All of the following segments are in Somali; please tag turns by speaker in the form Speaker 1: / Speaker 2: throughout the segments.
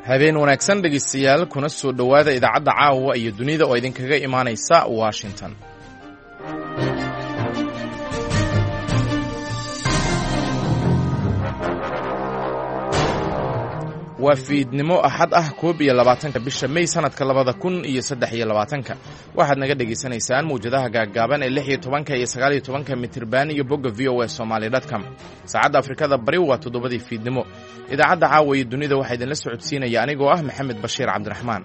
Speaker 1: habeen wanaagsan dhegaystayaal kuna soo dhowaada idaacadda caawa iyo dunida oo idinkaga imaanaysa Washington. waa fiidnimo axad ah 21 bisha May sanadka 2023 waxaad naga dhageysanaysaan muujadaha gaagaaban ee 16 iyo 19 mitirban iyo bogga voasomali.com. saacadda Afrikada Bari waa 7 fiidnimo. idaacadda caawa iyo dunida waxaa idinla socodsiinaya anigoo ah Maxamed Bashiir Cabdiraxmaan.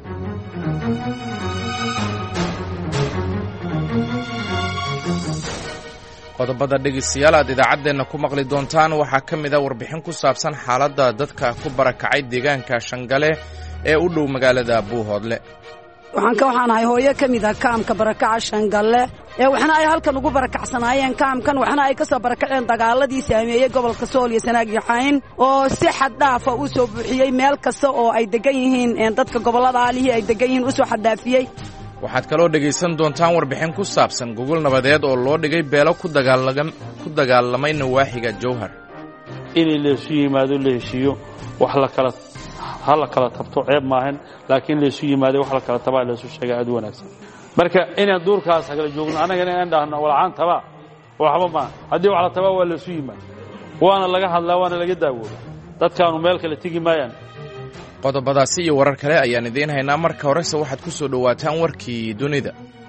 Speaker 1: qodobada dhegeystayaal aad idaacaddeenna ku maqli doontaan waxaa ka mid a warbixin ku saabsan xaaladda dadka ku barakacay deegaanka Shangale ee u dhow magaalada Buuhoodle.
Speaker 2: waxaan ahay hooyo ka mid ah kaamka barakaca Shangale waxna ay halkan ugu barakacsanaayeen kaamkan waxna ay ka soo barakaceen dagaaladii saameeyay gobolka Sool iyo Sanaag iyo Cayn oo si xad dhaaf ah u soo buuxiyay meel kasta oo ay degan yihiin dadka gobolada alihi ay degan yihiin u soo xadaafiyay.
Speaker 1: waxaad kaloo dhegaysan doontaan warbixin ku saabsan gogol nabadeed oo loo dhigay beelo ku dagaalamay nawaaxiga Jowhar.
Speaker 3: in la isu yimaado la heshiiyo wax la kala tabto ceeb maahan laakiin la isu yimaado wax la kala tabaa la isu sheegay aad wanaagsan. marka inaan duurkaas kala joogno anaga inaan dhaahno walacaan taba waxba ma hadii wax la taba waa la isu yimaado waana laga hadlaa waana laga daawoodo dadkaanu meel kale tigi maayaan.
Speaker 1: qodobadaasi iyo warar kale ayaan idiin haynaa. marka horese waxaad ku soo dhowaataan warkii dunida.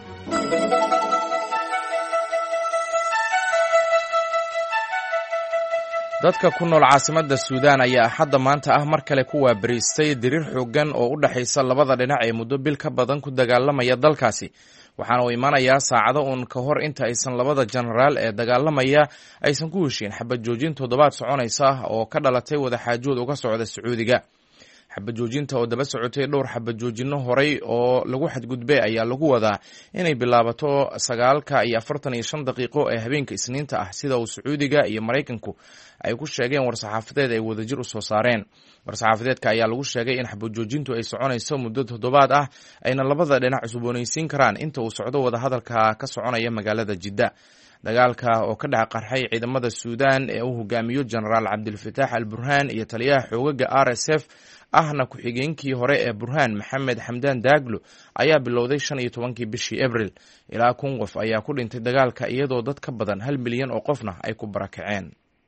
Speaker 1: dadka ku nool caasimadda Suudaan ayaa axadda maanta ah mar kale ku waabariistay diriir xooggan oo u dhaxaysa labada dhinac ee muddo bil ka badan ku dagaalamaya dalkaasi, waxaana uu imanayaa saacado uun ka hor inta aysan labada jenaraal ee dagaalamaya aysan ku heshiin xabad joojin toddobaad soconaysa oo ka dhalatay wadaxaajood uga socda Sacuudiga. xabad joojinta oo daba socotay dhowr xabad joojinno horay oo lagu xadgudbay ayaa lagu wadaa inay bilaabato 9:45 ee habeenka Isniinta ah, sida uu Sacuudiga iyo Mareykanku ay ku sheegeen war-saxaafadeed ay wadajir u soo saareen. war-saxaafadeedka ayaa lagu sheegay in xabad joojintu ay soconayso muddo toddobaad ah, ayna labada dhinac cusboonaysiin karaan inta uu socdo wadahadalka ka soconaya magaalada Jidda. dagaalka oo ka dhex qarxay ciidamada Suudaan ee uu hogaamiyo Generaal Cabdilfataax al-Burhaan iyo taliyaha xoogaga RSF ahna ku-xigeenkii hore ee Burhaan Maxamed Xamdaan Daaglo ayaa bilowday 15 bishii Abriil. ilaa 1,000 qof ayaa ku dhintay dagaalka iyadoo dad ka badan 1 milyan oo qofna ay ku barakaceen.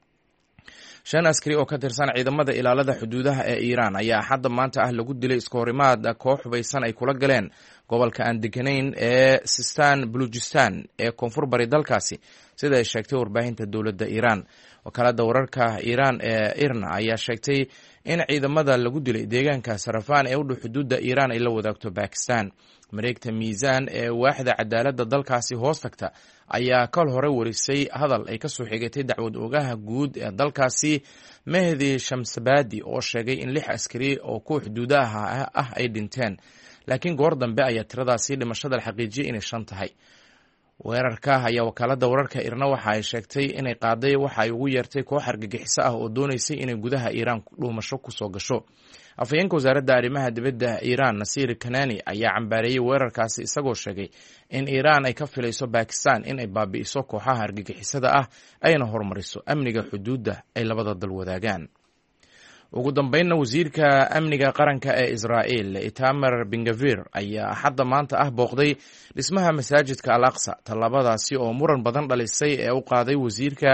Speaker 1: 5 askari oo ka tirsan ciidamada ilaalada xuduudaha ee Iiraan ayaa hadda maanta ah lagu dilay iskoorimaad koox hubaysan ay kula galeen gobolka aan deganayn ee Sistan Baluchistan ee koonfur bari dalkaasi, sida ay sheegtay warbaahinta dowladda Iiraan. wakaalada wararka Iiraan ee IRNA ayaa sheegtay in ciidamada lagu dilay deegaanka Sarafan ee u dhow xuduudda Iiraan ay la wadaagto Pakistan. mareegta Miisaan ee waaxda cadaaladda dalkaasi hoos tagta ayaa kal hore warisay hadal ay ka soo xigatay dacwad oogaha guud ee dalkaasi Mehdi Shamsabadi oo sheegay in 6 askari oo ku xuduudaha ah ay dhinteen, laakiin goor dambe ayaa tiradaasi dhimashada la xaqiijiyay inay 5 tahay. weerarka ayaa wakaalada wararka IRNA waxa ay sheegtay inay qaaday waxa ay ugu yeertay koox argagixiso ah oo doonaysay inay gudaha Iiraan dhuumasho ku soo gasho. afhayeenka wasaaradda arrimaha dibadda Iiraan Nasir Kanani ayaa cambaareeyay weerarkaasi isagoo sheegay in Iiraan ay ka filayso Pakistan in ay baabi'iso kooxaha argagixisada ah ayna horumariso amniga xuduudda ay labada dal wadaagaan. ugu dambeynna wasiirka amniga qaranka ee Israa'iil Itamar Ben-Gvir ayaa hadda maanta ah booqday dhismaha masaajidka Al-Aqsa, tallaabadaasi oo muran badan dhalisay ee u qaaday wasiirka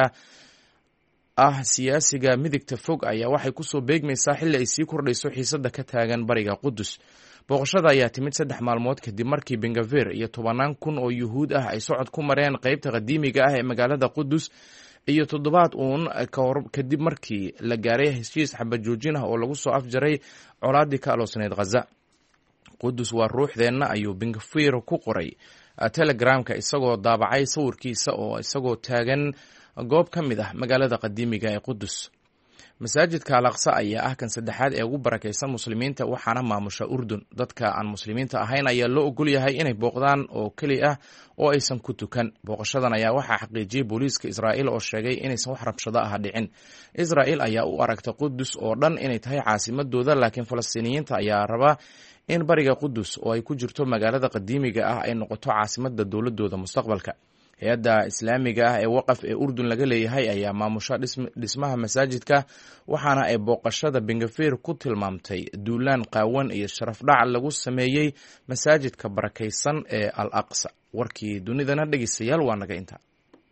Speaker 1: siyaasiga midigta fog ayaa waxay ku soo beegmaysaa xilli ay sii kordhayso xiisadda ka taagan bariga Qudus. booqashada ayaa timid 3 maalmood kadib markii Ben-Gvir iyo 10,000 oo yuhuud ah ay socod ku mareen qaybta qadiimiga ah ee magaalada Qudus iyo 7 uun kadib markii la gaaray heshiis xabad joojin ah oo lagu soo afjaray colaadii ka aloosneyd Gaza. Qudus waa ruuxdeenna ayuu Ben-Gvir ku qoray Telegramka isagoo daabacay sawirkiisa oo isagoo taagan goob ka mid ah magaalada qadiimiga ee Qudus. masaajidka Al-Aqsa ayaa ah kan saddexaad ee ugu barakaysan muslimiinta, waxaana maamusha Urdun. dadka aan muslimiinta ahayn ayaa loo ogol yahay inay booqdaan oo keli ah oo aysan ku tukan. booqashadan ayaa waxaa xaqiijiyay booliiska Israa'iil oo sheegay inaysan wax rabshado ah dhicin. Israa'iil ayaa u aragta Qudus oo dhan inay tahay caasimadooda, laakiin Falastiiniyiinta ayaa raba in bariga Qudus oo ay ku jirto magaalada qadiimiga ah ay noqoto caasimadda dowladooda mustaqbalka. hay-adda islaamiga ah ee waqaf ee urdun laga leeyahay ayaa maamusha dhismaha masaajidka waxaana ay booqashada bengafir ku tilmaamtay duulaan qaawan iyo sharaf dhac lagu sameeyey masaajidka barakaysan ee al aqsa. warkii dunidana dhegeystayaal waa naga inta.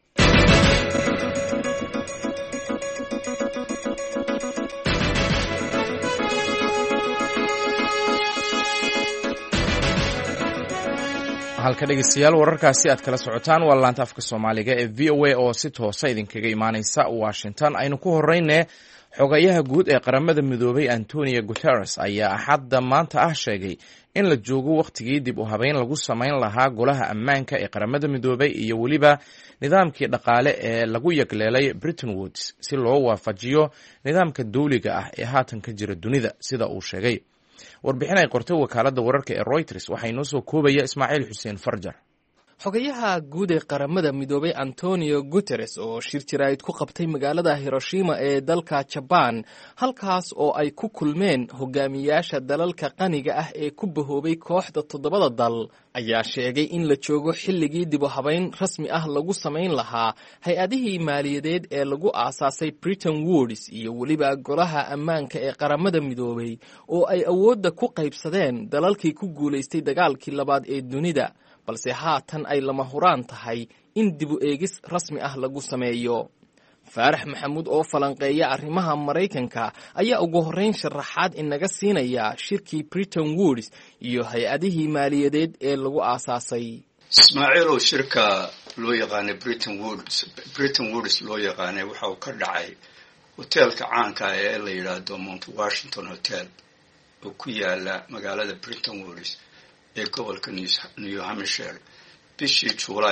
Speaker 1: halka dhegeystayaal wararkaasi aad kala socotaan waa laanta afka Soomaaliga ee VOA oo si toosa idinkaga imaaneysa Washington. aynu ku horeyne xogayaha guud ee qaramada midoobay Antonio Guterres ayaa axadda maanta ah sheegay in la joogo waqtigii dib u habeyn lagu sameyn lahaa golaha ammaanka ee qaramada midoobay iyo weliba nidaamkii dhaqaale ee lagu yagleelay Bretton Woods si loo waafajiyo nidaamka dawliga ah ee haatan ka jira dunida sida uu sheegay. warbixin ay qortay wakaaladda wararka ee Reuters waxay noo soo koobaya Ismaaciil Xuseen Farjar.
Speaker 4: xogayaha guud ee qaramada midoobay Antonio Guterres oo shir jiraa'id ku qabtay magaalada Hiroshima ee dalka Japan, halkaas oo ay ku kulmeen hogaamiyaasha dalalka qaniga ah ee ku bahoobay kooxda 7 dal, ayaa sheegay in la joogo xilligii dib u habeyn rasmi ah lagu sameyn lahaa hay-adihii maaliyadeed ee lagu aasaasay Bretton Woods iyo weliba golaha ammaanka ee qaramada midoobay oo ay awoodda ku qaybsadeen dalalkii ku guulaystay dagaalkii labaad ee dunida, balse haatan ay lama huraan tahay in dib u eegis rasmi ah lagu sameeyo. Faarax Maxamuud oo falanqeeya arrimaha Mareykanka ayaa ugu horreyn sharaxaad inaga siinaya shirkii Bretton Woods iyo hay-adihii maaliyadeed ee lagu aasaasay.
Speaker 5: Ismaaciil oo shirka loo yaqaanay Bretton Woods loo yaqaanay waxa uu ka dhacay hoteelka caanka ah ee la yiraahdo Mount Washington Hotel oo ku yaala magaalada Bretton Woods ee gobolka New Hampshire bishii July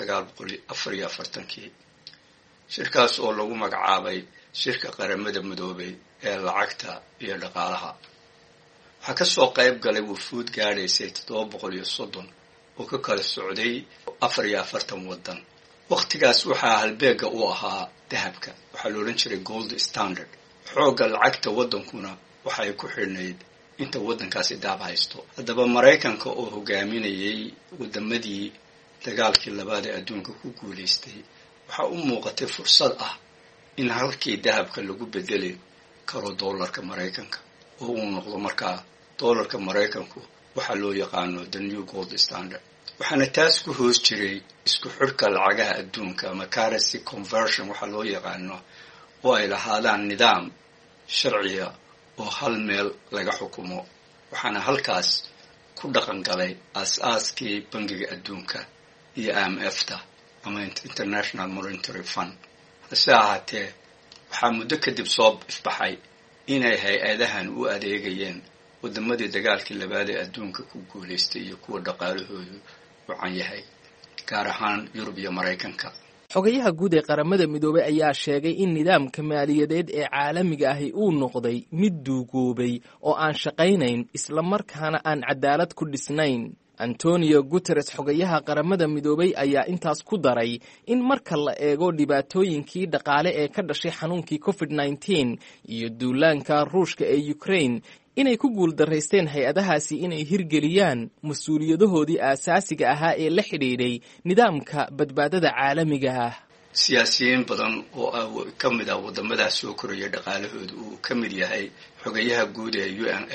Speaker 5: 1944. shirkaas oo lagu magacaabay shirka qaramada midoobay ee lacagta iyo dhaqaalaha. waxaa ka soo qayb galay wufuud gaadhaysay 730 oo ka kala socday 44 waddan. waqtigaas waxaa halbeega u ahaa dahabka, waxaa la odhan jiray gold standard. xoogga lacagta waddankuna waxay ku xidhnayd inta waddankaasi daab haysto. haddaba Mareykanka oo hogaaminayay wadamadii dagaalkii labaad ee adduunka ku guulaystay waxa u muuqatay fursad ah in halkii dahabka lagu bedeli karo doolarka Mareykanka oo uu noqdo markaa doolarka Mareykanku waxa loo yaqaano the new gold standard. waxaana taas ku hoos jiray isku xidhka lacagaha adduunka ama currency conversion waxa loo yaqaano oo ay lahaadaan nidaam sharciya oo hal meel laga xukumo. waxaana halkaas ku dhaqan galay aasaaskii bangiga adduunka iyo IMF-ta ama International Monetary Fund. hase ahaatee waxaa muddo kadib soo ifbaxay inay hay-adahan u adeegayeen wadamadii dagaalkii labaad ee adduunka ku guulaystay iyo kuwa dhaqaalahoodu wacan yahay, gaar ahaan Yurub iyo Mareykanka.
Speaker 4: xogayaha guud ee qaramada midoobay ayaa sheegay in nidaamka maaliyadeed ee caalamiga ahi uu noqday mid duugoobay oo aan shaqaynayn isla markaana aan cadaalad ku dhisnayn. Antonio Guterres xogayaha qaramada midoobay ayaa intaas ku daray in marka la eego dhibaatooyinkii dhaqaale ee ka dhashay xanuunkii COVID-19 iyo duulaanka Ruushka ee Ukraine inay ku guuldarraysteen hay-adahaasi inay hirgeliyaan mas-uuliyadahoodii aasaasiga ahaa ee la xidhiidhay nidaamka badbaadada caalamiga ah.
Speaker 5: siyaasiyiin badan oo ka mid ah wadamadaas soo koraya dhaqaalahooda uu ka mid yahay xogayaha guud ee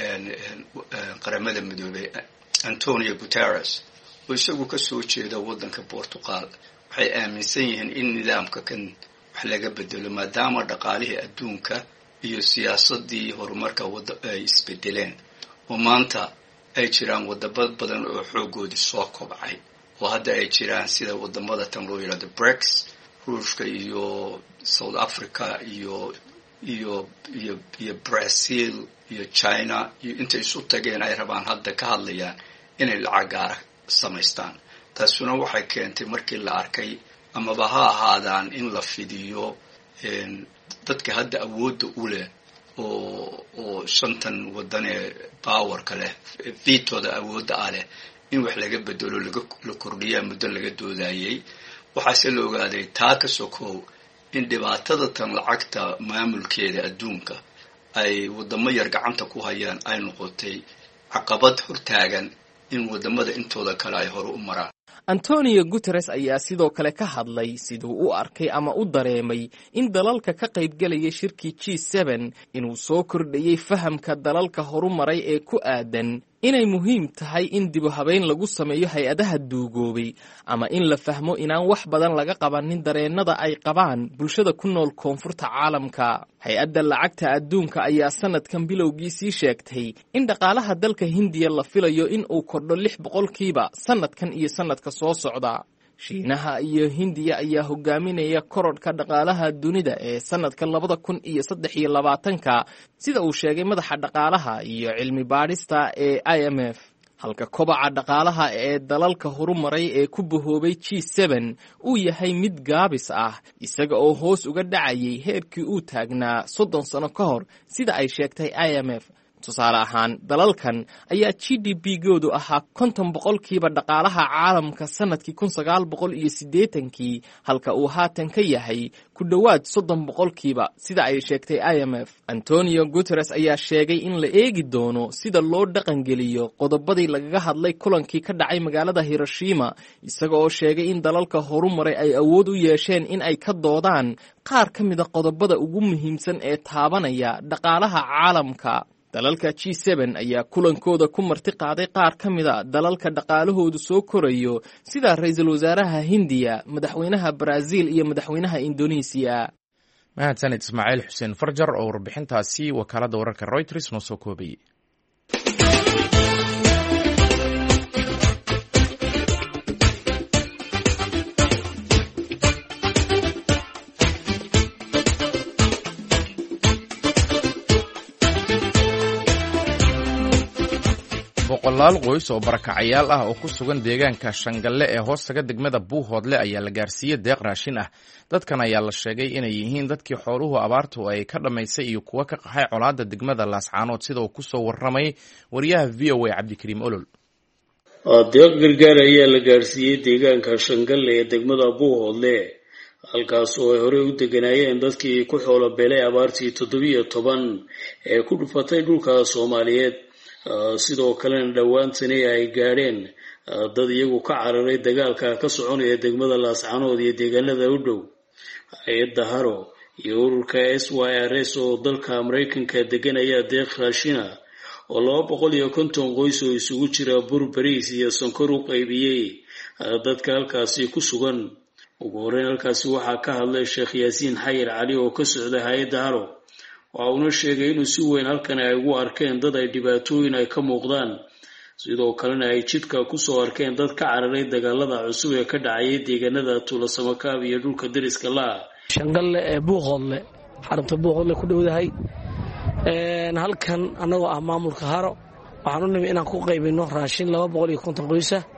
Speaker 5: qaramada midoobay Antonio Guterres oo isagu ka soo jeeda waddanka Portugal waxay aaminsan yihiin in nidaamka kan wax laga bedelo maadaama dhaqaalihii adduunka iyo siyaasadii horumarka ay isbedeleen oo maanta ay jiraan wadamo badan oo xoogoodii soo kobcay oo hadda ay jiraan sida wadamada tan loo yiraahdo BRICS, Ruushka iyo South Africa iyo Brazil iyo China iyo inta isu tageen ay rabaan hadda ka hadlayaan inay lacag gaar samaystaan. taasuna waxay keentay markii la arkay amaba ha ahaadaan in la fidiyo dadka hadda awoodda u leh oo 5 waddan ee powerka leh vitooda awoodda leh in wax laga bedelo la kordhiyaa muddo laga doodayay. waxaase la ogaaday taa ka sokow in dhibaatada tan lacagta maamulkeeda adduunka ay wadamo yar gacanta ku hayaan ay noqotay caqabad hortaagan in wadamada intooda kale ay hore u maraan.
Speaker 4: antonio guteres ayaa sidoo kale ka hadlay siduu u arkay ama u dareemay in dalalka ka qaybgelaya shirkii G7 inuu soo kordhiyey fahamka dalalka horumaray ee ku aadan inay muhiim tahay in dib u habeyn lagu sameeyo hay-adaha duugoobay ama in la fahmo inaan wax badan laga qabanin dareennada ay qabaan bulshada ku nool koonfurta caalamka. hay-adda lacagta adduunka ayaa sanadkan bilowgiisii sheegtay in dhaqaalaha dalka Hindiya la filayo in uu kordho 6% sanadkan iyo sanadka soo socda. Shiinaha iyo Hindiya ayaa hogaaminaya korodhka dhaqaalaha dunida ee sanadka 2023 sida uu sheegay madaxa dhaqaalaha iyo cilmi baadhista ee IMF, halka kobaca dhaqaalaha ee dalalka horumaray ee ku bahoobay G7 uu yahay mid gaabis ah isaga oo hoos uga dhacayay heerkii uu taagnaa 30 sano ka hor sida ay sheegtay IMF. tusaale ahaan dalalkan ayaa GDP-goodu ahaa 50% dhaqaalaha caalamka sanadkii 1980 halka uu haatan ka yahay ku dhowaad 30% sida ay sheegtay IMF. Antonio Guterres ayaa sheegay in la eegi doono sida loo dhaqangeliyo qodobadii lagaga hadlay kulankii ka dhacay magaalada Hiroshima, isaga oo sheegay in dalalka horumaray ay awood u yeesheen in ay ka doodaan qaar ka mid ah qodobada ugu muhiimsan ee taabanaya dhaqaalaha caalamka. dalalka G7 ayaa kulankooda ku marti qaaday qaar ka mid a dalalka dhaqaalahoodu soo korayo sida ra'iisul wasaaraha Hindiya, madaxweynaha Brazil iyo madaxweynaha Indonesia.
Speaker 1: mahadsanid Ismaaciil Xuseen Farjar oo warbixintaasi wakaaladda wararka Reuters noo soo koobay. boqolaal qoys oo barakacayaal ah oo ku sugan deegaanka Shangalle ee hoostaga degmada Buuhoodle ayaa la gaarsiiyey deeq raashin ah. dadkan ayaa la sheegay inay yihiin dadkii xooluhu abaartu ay ka dhamaysay iyo kuwa ka qaxay colaadda degmada Laascaanood sida uu ku soo warramay wariyaha VOA Cabdikariim Olol.
Speaker 6: deeq gargaar ayaa la gaarsiiyey deegaanka Shangalle ee degmada Buuhoodle halkaas oo ay horey u deganaayeen dadkii ku xoolo beelay abaartii 17 ee ku dhufatay dhulka Soomaaliyeed. sidoo kalena dhawaantani ay gaadheen dad iyagu ka cararay dagaalka ka soconaya degmada Laascaanood iyo deegaanada u dhow. hay-adda Haro iyo ururka SYRS oo dalka Mareykanka deganaya deeq raashina oo 250 qoys oo isugu jira bur, bariis iyo sonkor u qaybiyey dadka halkaasi ku sugan. ugu horreyn halkaasi waxaa ka hadlay Sheekh Yaasiin Xayir Cali oo ka socda hay-adda Haro. waxa uu sheegay inuu si weyn halkan ay ugu arkeen dad ay dhibaatooyin ay ka muuqdaan, sidoo kalena ay jidka ku soo arkeen dad ka cararay dagaalada cusub ee ka dhacay deegaanada Tuulo-Samakaab iyo dhulka deriska la
Speaker 7: Shangalle ee Buuhoodle, xarunta Buuhoodle ku dhowdahay. halkan anagoo ah maamulka Haro waxaan u nimid inaan ku qaybino raashin 250 qoys ah.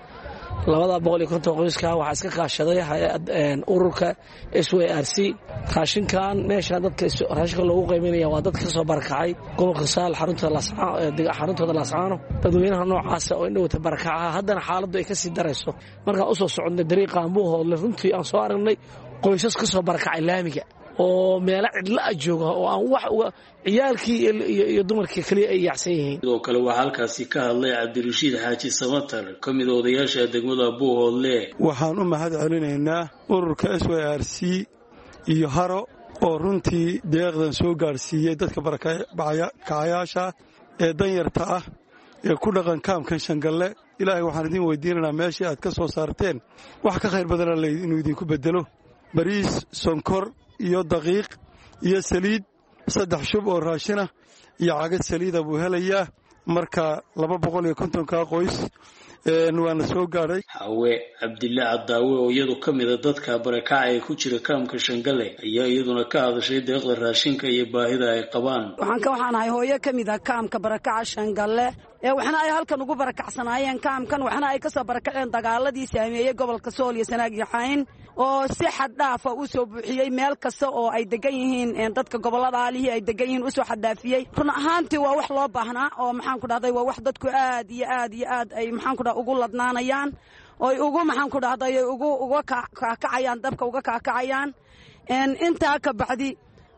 Speaker 7: 250 qoyska waxaa iska kaashaday ururka SYRC. raashinkan meesha dadka raashinka loogu qaybiyo waa dad ka soo barakacay gobolka Saal, xaruntooda Laascaano. dadweynaha noocaas oo indhowta barakacaha haddana xaaladdu ay ka sii darayso. markaan u soo soconnay dariiqa Buuhoodle runtii aan soo aragnay qoysas ka soo barakacay laamiga oo meelo cidla jooga oo aan wax uga ciyaalkii iyo dumarkii kaliya ay yaacsan yihiin.
Speaker 6: sidoo kale waxaa halkaasi ka hadlay Cabdirashiid Xaaji Samatar, ka mid ah odayaasha degmada Buuhoodle.
Speaker 8: waxaan u mahad celinaynaa ururka SYRC iyo Haro oo runtii deeqdan soo gaarsiiyey dadka barakacayaasha ee danyarta ah ee ku dhaqan kaamkan Shangalle. ilaahay waxaan idin weydiinaynaa meeshii aad ka soo saarteen wax ka khayr badan inuu idinku bedelo. bariis, sonkor iyo daqiiq iyo saliid 3 shub oo raashina iyo cagad saliida buu helayaa. marka 250 qoys waana soo gaadhay.
Speaker 6: Hawe Cabdillah Cadaawe oo iyadu ka mid ah dadka barakacay ku jira kaamka Shangalle ayaa iyaduna ka hadashay deeqda raashinka iyo baahida ay qabaan.
Speaker 2: waxaan ahay hooyo ka mid ah kaamka barakaca Shangalle waxna ay halkan ugu barakacsanaayeen kaamkan, waxna ay ka soo barakaceen dagaaladii saameeyay gobolka Sool iyo Sanaag iyo Xayn oo si xad dhaaf ah u soo buuxiyay meel kasta oo ay degan yihiin dadka gobolada alihi ay degan yihiin u soo xadaafiyay. run ahaantii waa wax loo baahnaa oo maxaan ku dhahday waa wax dadku aad iyo aad ay maxaan ku dhahay ugu ladnaanayaan oo ay ugu maxaan ku dhahday uga kaakacayaan dabka uga kaakacayaan. intaa ka bacdi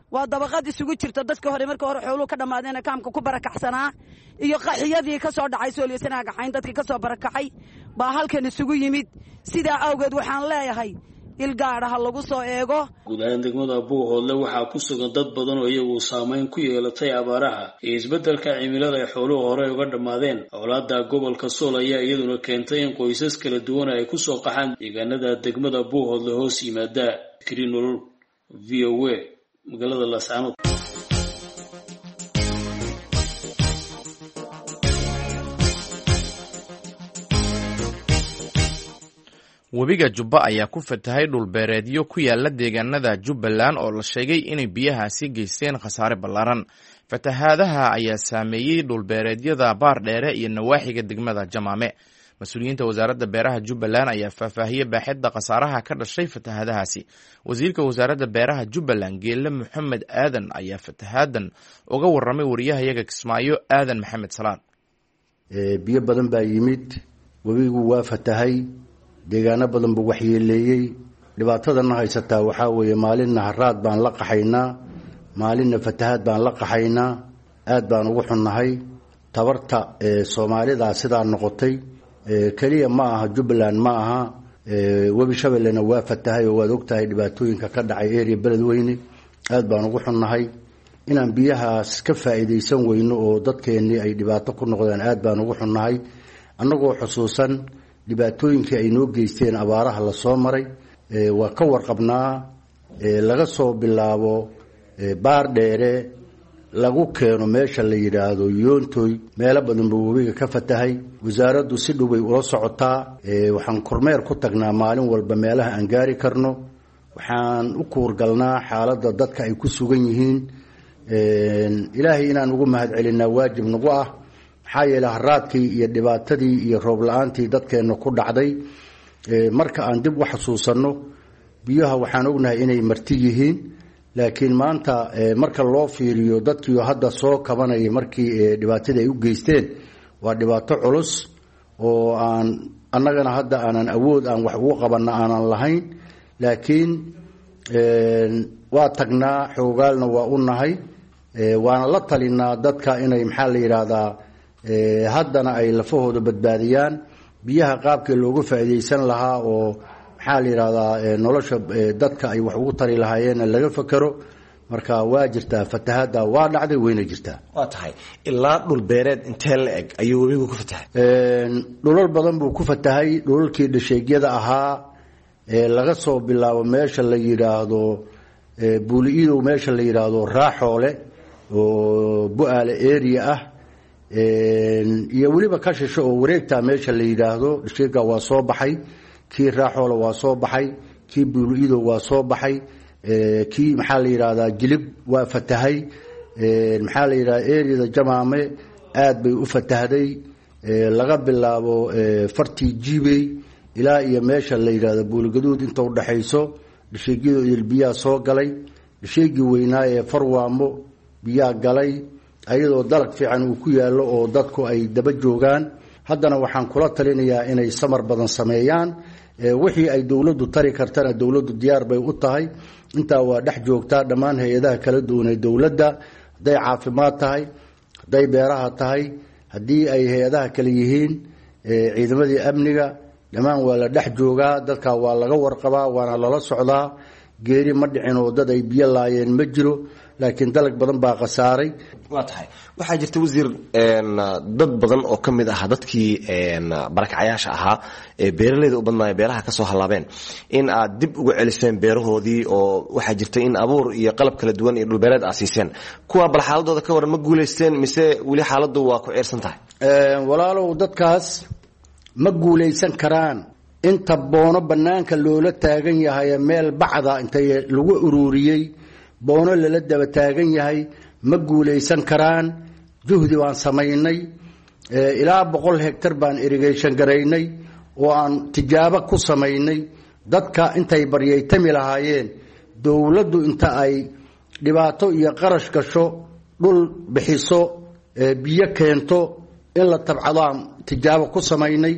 Speaker 2: waa dabaqad isugu jirta dadka hore marka hore xooluhu ka dhammaadeen kaamka ku barakacsanaa iyo qaxiyadii ka soo dhacay Sooliyo Sanaag Cayn dadkii ka soo barakacay baa halkan isugu yimid sidaa awgeed waxaan leeyahay ilgaaraha lagu soo eego
Speaker 6: guud ahaan degmada Buuhoodle waxaa ku sugan dad badan oo iyagu saameyn ku yeelatay abaaraha iyo isbeddelka cimilada ee xooluhu hore uga dhamaadeen awlaada gobolka Sool ayaa iyaduna keentay in qoysas kala duwan ay ku soo qaxaan deegaanada degmada Buuhoodle hoos yimaada Krinol VOA magaalada Laascaanood
Speaker 1: webiga Jubba ayaa ku fatahay dhul beereedyo ku yaala deegaanada Jubbaland oo la sheegay inay biyahaasi geysteen khasaare ballaaran fatahaadaha ayaa saameeyay dhul beereedyada Baardheere iyo nawaaxiga degmada Jamaame mas'uuliyiinta wasaaradda beeraha Jubbaland ayaa faahfaahiyay baaxadda khasaaraha ka dhashay fatahaadahaasi wasiirka wasaaradda beeraha Jubbaland Geelle Maxamed Aadan ayaa fatahaadan uga warramay wariyahayaga Kismaayo Aadan Maxamed Salaan
Speaker 9: biyo badan baa yimid webigu waa fatahay deegaano badan buu waxyeeleeyay dhibaatadana haysataa waxaa weeye maalinna haraad baan la qaxaynaa maalinna fatahaad baan la qaxaynaa aad baan ugu xunnahay tabarta Soomaalida sidaa noqotay kaliya ma aha Jubbaland ma aha webi Shabeellena waa fatahay oo waad ogtahay dhibaatooyinka ka dhacay area Beledweyne aad baan ugu xunnahay inaan biyahaas ka faa'iideysan weyno oo dadkeenii ay dhibaato ku noqdaan aad baan ugu xunnahay annagoo xusuusan dhibaatooyinkii ay noo geysteen abaaraha la soo maray waa ka warqabnaa laga soo bilaabo Baardheere lagu keeno meesha la yiraahdo Yoontoy meelo badan buu webiga ka fatahay wasaaraddu si dhow bay ula socotaa waxaan kormeer ku tagnaa maalin walba meelaha aan gaari karno waxaan u kuurgalnaa xaaladda dadka ay ku sugan yihiin ilaahay inaan ugu mahadcelinaa waajib nagu ah maxaa yeelay haraadkii iyo dhibaatadii iyo roob la'aantii dadkeena ku dhacday marka aan dib u xasuusanno biyaha waxaan ognahay inay marti yihiin laakiin maanta marka loo fiiriyo dadkii hadda soo kabanaya markii dhibaatada ay u geysteen waa dhibaato culus oo aan annagana hadda aanan awood aan wax ugu qabanna aanan lahayn laakiin waa tagnaa xoogaalna waa u nahay waana la talinaa dadka inay maxaa la yiraahdaa haddana ay lafahooda badbaadiyaan biyaha qaabkii loogu faa'iideysan lahaa oo maxaa la yiraahdaa nolosha dadka ay wax ugu tari lahaayeen laga fakaro marka waa jirtaa fatahaada waa dhacday weyna jirtaa
Speaker 10: waa tahay ilaa dhul beereed intee la eg ayuu webigu ku fatahay
Speaker 9: dhulal badan buu ku fatahay dhulalkii dhasheegyada ahaa laga soo bilaabo meesha la yiraahdo buuliidow meesha la yiraahdo Raaxoole oo Bu'aale area ah iyo waliba ka shisho oo wareegta meesha la yiraahdo dhasheega waa soo baxay kii Raaxoole waa soo baxay kii buuliidow waa soo baxay kii maxaa la yiraahdaa Jilib waa fatahay maxaa la yiraahdaa area Jamaame aad bay u fatahday laga bilaabo fartii Jiibey ilaa iyo meesha la yiraahdo Buulgaduud inta u dhaxayso dhasheegyada ilbiya soo galay dhasheegi weynaa ee Farwaamo biyaa galay ayadoo dalag fiican uu ku yaalo oo dadku ay daba joogaan haddana waxaan kula talinayaa inay samar badan sameeyaan wixii ay dawladdu tari kartana dawladdu diyaar bay u tahay intaa waa dhex joogtaa dhammaan hay'adaha kala duwan ee dawladda haday caafimaad tahay haday beeraha tahay haddii ay hay'adaha kale yihiin ciidamadii amniga dhammaan waa la dhex joogaa dadka waa laga warqabaa waana lala socdaa geeri ma dhicin oo dad ay biyo laayeen ma jiro laakiin dalag badan baa khasaaray
Speaker 10: waa tahay waxaa jirta wasiir dad badan oo ka mid ah dadkii barakacayaasha ahaa ee beeraleyda u badnaa beeraha ka soo halaabeen in aad dib ugu celiseen beerahoodii oo waxaa jirta in abuur iyo qalab kala duwan iyo dhulbeereed aad siiseen kuwa bal xaaladooda ka waran ma guulaysteen mise weli xaaladdu waa ku ceersan tahay
Speaker 9: walaalow dadkaas ma guulaysan karaan inta boono bannaanka loola taagan yahay meel bacda intay lagu ururiyey boono lala daba taagan yahay ma guulaysan karaan juhdi waan samaynay ilaa 100 hektar baan irrigation garaynay oo aan tijaabo ku samaynay dadka intay baryaytami lahaayeen dawladdu inta ay dhibaato iyo qarash gasho dhul bixiso biyo keento in la tabcadaan tijaabo ku samaynay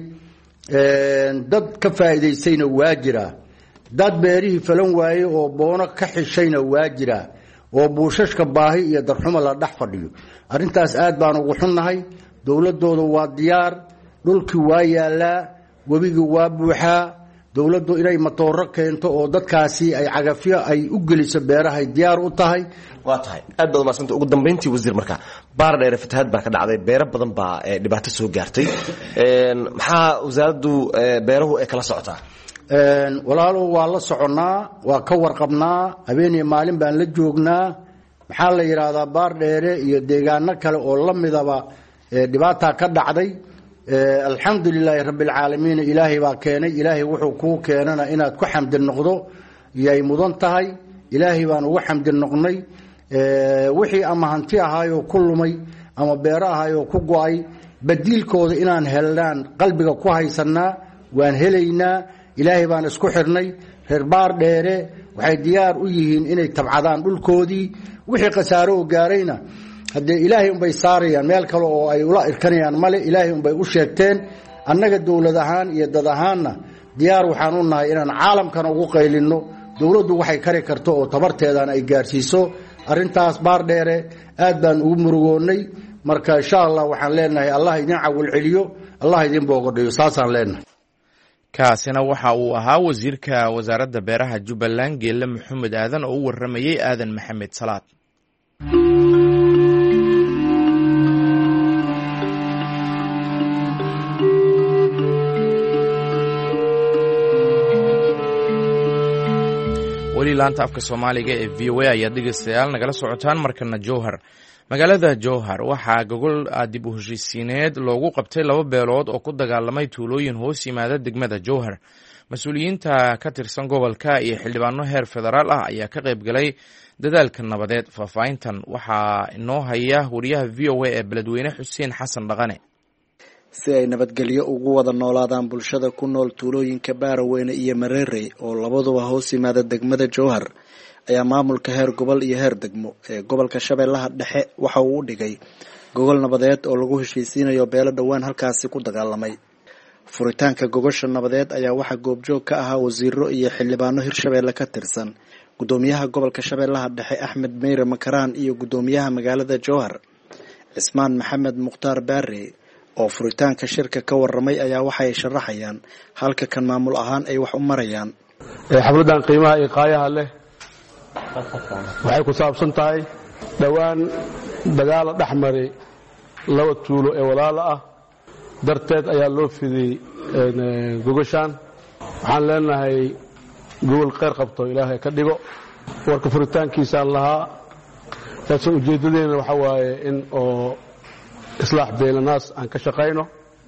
Speaker 9: dad ka faa'iideysayna waa jira dad beerihii falan waaye oo boono ka xishayna waa jira oo buushashka baahi iyo darxumo la dhex fadhiyo arrintaas aad baan ugu xunnahay dowladooda waa diyaar dhulkii waa yaalaa webigii waa buuxaa dowladdu inay matooro keento oo dadkaasi ay cagafyo ay u geliso beerahay diyaar u tahay
Speaker 10: waa tahay aad baad umaasanta ugu dambeyntii wasiir marka baar dheere fatahaad baa ka dhacday beero badan baa dhibaato soo gaartay maxaa wasaaraddu beeruhu ay kala socotaa
Speaker 9: walaalow waa la soconnaa waa ka warqabnaa habeeniyo maalin baan la joognaa maxaa la yidhaahdaa baar dheere iyo deegaano kale oo la midaba dhibaataa ka dhacday alxamdu lilaahi rabbialcaalamiin ilaahay baa keenay ilaahay wuxuu kuu keenana inaad ku xamdi noqdo yay mudan tahay ilaahay baan ugu xamdi noqnay wixii ama hanti ahaayoo ku lumay ama beero ahaayoo ku go-ay badiilkooda inaan helnaan qalbiga ku haysanaa waan helaynaa ilaahay baan isku xirnay reer baar dheere waxay diyaar u yihiin inay tabcadaan dhulkoodii wixii khasaaro oo gaarayna haddee ilaahay unbay saarayaan meel kale oo ay ula irkanayaan male ilaahay unbay u sheegteen annaga dowlad ahaan iyo dad ahaanna diyaar waxaan u nahay inaan caalamkana ugu qaylinno dowladdu waxay kari karto oo tabarteedaan ay gaarsiiso arrintaas baar dheere aad baan ugu murugoonnay marka insha allah waxaan leenahay allah idin cawil celiyo allah idin boogodhayo saasaan leenahay
Speaker 1: kaasina waxa uu ahaa wasiirka wasaaradda beeraha Jubbaland Geelle Maxamed Aadan oo u waramayay Aadan Maxamed Salaad weli laanta afka Soomaaliga ee VOA ayaa dhegeystayaal nagala socotaan markana Jowhar magaalada Jowhar waxaa gogol dib u heshiisiineed loogu qabtay laba beelood oo ku dagaalamay tuulooyin hoos yimaada degmada Jowhar mas'uuliyiinta ka tirsan gobolka iyo xildhibaano heer federaal ah ayaa ka qayb galay dadaalka nabadeed faafayntan waxaa inoo haya wariyaha VOA ee beledweyne Xuseen Xasan Dhaqane
Speaker 11: si ay nabadgelyo ugu wada noolaadaan bulshada ku nool tuulooyinka Baarweyne iyo Mareerey oo labaduba hoos yimaada degmada Jowhar ayaa maamulka heer gobol iyo heer degmo ee gobolka Shabeellaha Dhexe waxa uu dhigay gogol nabadeed oo lagu heshiisiinayo beelo dhawaan halkaasi ku dagaalamay furitaanka gogosha nabadeed ayaa waxa goobjoog ka ahaa wasiiro iyo xildhibaano Hirshabeelle ka tirsan gudoomiyaha gobolka Shabeellaha Dhexe Axmed Meyre Makaraan iyo gudoomiyaha magaalada Jowhar Cismaan Maxamed Mukhtaar Baare oo furitaanka shirka ka waramay ayaa waxay sharaxayaan halka kan maamul ahaan ay wax u marayaan
Speaker 12: xafladan qiimaha iyo qaayaha leh waxay ku saabsan tahay dhawaan dagaal dhaxmaray laba tuulo ee walaalo ah darteed ayaa loo fidiyay gogoshaan waxaan leenahay gobol khayr qabto ilaahay ka dhigo warka furitaankiisa lahaa taasoo ujeedadeena waxa waaye in oo islaax beelanaas aan ka shaqayno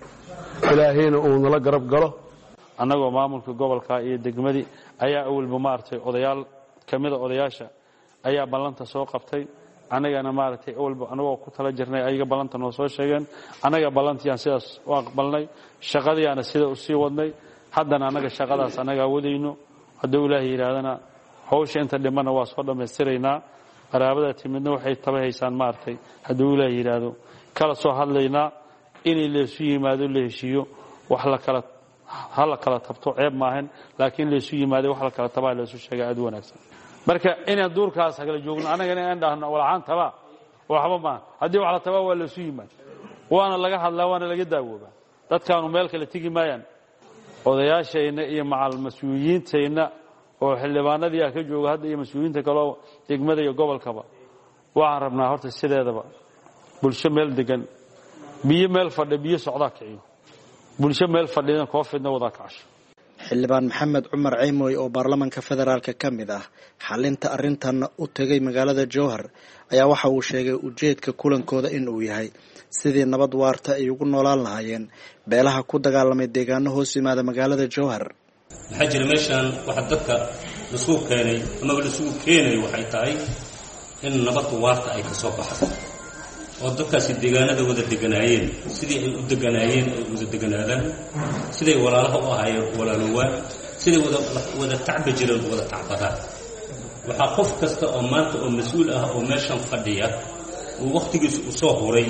Speaker 12: ilaahayna uu nala garab galo
Speaker 3: annagoo maamulka gobolka iyo degmadii ayaa awalba maartay odayaal kamida odayaasha ayaa ballanta soo qabtay anagana maartay awalba anagoo ku tala jirnay ayaga ballanta noo soo sheegeen anaga ballantiyan sidaas u aqbalnay shaqadiyaana sida u sii wadnay haddana anaga shaqadaas anaga wadayno hadduu ilaahay yiraahdana hawsha inta dhimana waa soo dhammaystiraynaa qaraabada timidna waxay tabahaysaan maartay hadduu ilaahay yiraahdo kala soo hadlaynaa inay leesu yimaado la heshiiyo wax la kala tabto ceeb maahan laakiin leesu yimaado wax la kala tabaa leesu sheega aad wanaagsan marka inaan duurkaas kala joogno anagana aan dhahno walacan taba waxba ma hadii wax la tabaa waa leesu yimaado waana laga hadlaa waana laga daawooba dadkaanu meel kale tigi maayaan odayaashayna iyo macal mas'uuliyiinteena oo xildhibaanadii ka jooga hadda iyo mas'uuliyiinta kale oo degmada iyo gobolkaba waxaan rabnaa horta sideedaba bulsho meel degan biyo meel fadhi biyo socda kiciyo bulsho meel fadhidan koofidna wada kacasho
Speaker 11: xildhibaan Maxamed Cumar Ceymoy oo baarlamaanka federaalka kamid ah xalinta arintan u tagay magaalada Jowhar ayaa waxa uu sheegay ujeedka kulankooda in uu yahay sidii nabad waarta ay ugu noolaan lahaayeen beelaha ku dagaalamay deegaano hoos yimaada magaalada Jowhar
Speaker 13: waxa jira meeshan waxa dadka isugu keenay ama isugu keenay waxay tahay in nabad waarta ay ka soo baxdo oo dadkaasi deegaanada wada deganaayeen sidii ay u deganaayeen ay wada deganaadaan sidii walaalaha u ahaayeen walaalowaa sidii wada tacba jireen wada tacbadaan waxa qof kasta oo maanta oo mas'uul ah oo meeshan fadhiya uu waqtigiisa u soo horay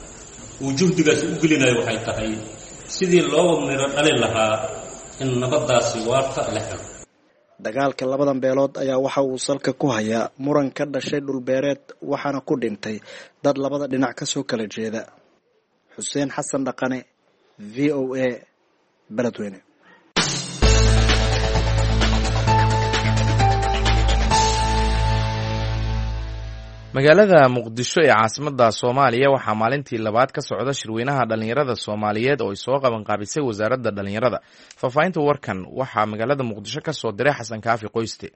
Speaker 13: uu juhdigaas u gelinayo waxay tahay sidii loo miro dhalin lahaa in nabadaasi waarta la helo
Speaker 11: dagaalka labadan beelood ayaa waxa uu salka ku hayaa muran ka dhashay dhulbeereed waxaana ku dhintay dad labada dhinac kasoo kala jeeda. Xuseen Xasan Dhaqane, VOA, Beledweyne.
Speaker 1: magaalada muqdisho ee caasimadda Soomaaliya waxaa maalintii labaad ka socda shirweynaha dhalinyarada Soomaaliyeed oo ay soo qabanqaabisay wasaaradda dhalinyarada. Faafahinta warkan waxaa magaalada Muqdisho ka soo diray Xasan Kaafi Qoyste.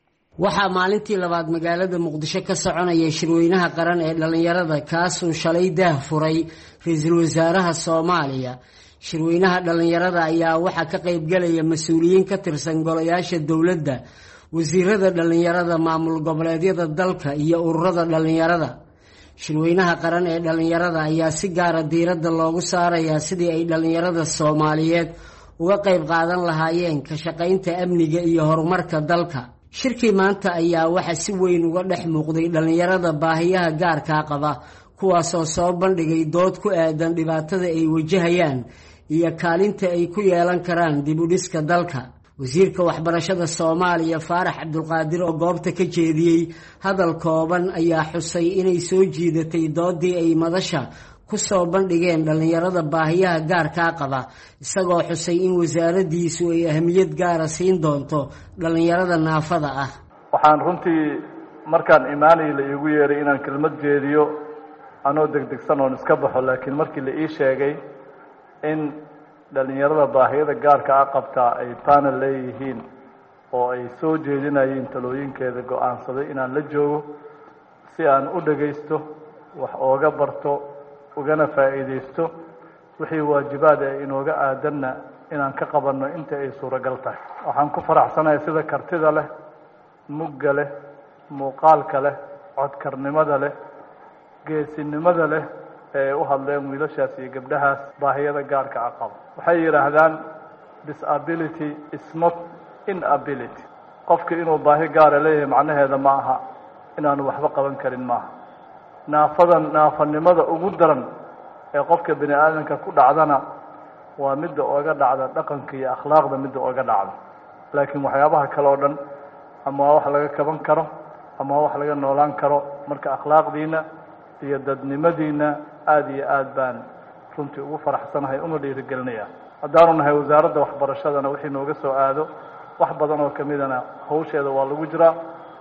Speaker 14: waxaa maalintii labaad magaalada Muqdisho ka soconaya shirweynaha qaran ee dhalinyarada kaasoo shalay daah furay ra'iisul wasaaraha Soomaaliya. shirweynaha dhalinyarada ayaa waxaa ka qayb galaya mas'uuliyiin ka tirsan golayaasha dawladda, wasiirada dhalinyarada, maamul goboleedyada dalka iyo ururada dhalinyarada. shirweynaha qaran ee dhalinyarada ayaa si gaara diiradda loogu saarayaa sidii ay dhalinyarada Soomaaliyeed uga qayb qaadan lahaayeen ka shaqaynta amniga iyo horumarka dalka. shirkii maanta ayaa waxaa si weyn uga dhex muuqday dhalinyarada baahiyaha gaarka qaba, kuwaasoo soo bandhigay dood ku aadan dhibaatada ay wajahayaan iyo kaalinta ay ku yeelan karaan dib u dhiska dalka. wasiirka waxbarashada Soomaaliya Faarax Cabdulqaadir oo goobta ka jeediyey hadal kooban ayaa xusay inay soo jiidatay doodii ay madasha ku soo bandhigeen dhalinyarada baahiyaha gaarka qaba, isagoo xusay in wasaaraddiisu ay ahmiyad gaara siin doonto dhalinyarada naafada ah.
Speaker 15: waxaan runtii markaan imaanay la iigu yeeray inaan kelmad jeediyo anoo degdegsan oon iska baxo, laakiin markii la ii sheegay in dhalinyarada baahiyada gaarka ah qabtaa ay panel leeyihiin oo ay soo jeedinayeen talooyinkeeda, go'aansaday inaan la joogo si aan u dhagaysto, wax ooga barto, ugana faa'iidaysto wixii waajibaad ee inooga aadanna inaan ka qabanno inta ay suuragal tahay. waxaan ku faraxsanahay sida kartida leh, mugga leh, muuqaalka leh, codkarnimada leh, geesinimada leh ee u hadleen wiilashaas iyo gabdhahaas baahiyada gaarka ah qaba. waxay yidhaahdaan disability is not inability. qofka inuu baahi gaara leeyahay macnaheeda ma aha inaanu waxba qaban karin maaha. naafanimada ugu daran ee qofka bini aadamka ku dhacdana waa midda ooga dhacda dhaqanka iyo akhlaaqda midda ooga dhacda. laakiin waxyaabaha kale oo dhan ama waa wax laga kaban karo ama waa wax laga noolaan karo. marka akhlaaqdiina iyo dadnimadiina aad iyo aad baan runtii ugu faraxsanahay, una dhiirigelinaya. haddaanu nahay wasaaradda waxbarashadana wixii nooga soo aado wax badan oo kamidana hawsheeda waa lagu jiraa,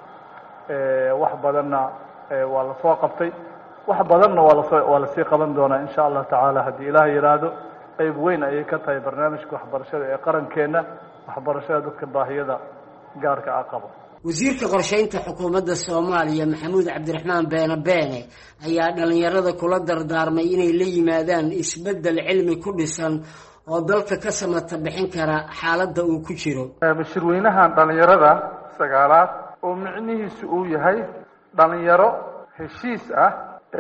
Speaker 15: wax badanna waa la soo qabtay, wax badanna waa lasii qaban doonaa insha Allah tacaala haddii Ilaahay yiraahdo. qayb weyn ayay ka tahay barnaamijka waxbarashada ee qarankeena, waxbarashada dadka baahiyada gaarka ah qaba.
Speaker 14: wasiirka qorsheynta xukuumadda Soomaaliya Maxamuud Cabdiraxmaan Beene ayaa dhalinyarada kula dardaarmay inay la yimaadaan isbedel cilmi ku dhisan oo dalka ka samata bixin kara xaaladda uu ku jiro.
Speaker 15: shirweynahan dhalinyarada sagaalaad oo micnihiisu uu yahay dhalinyaro heshiis ah,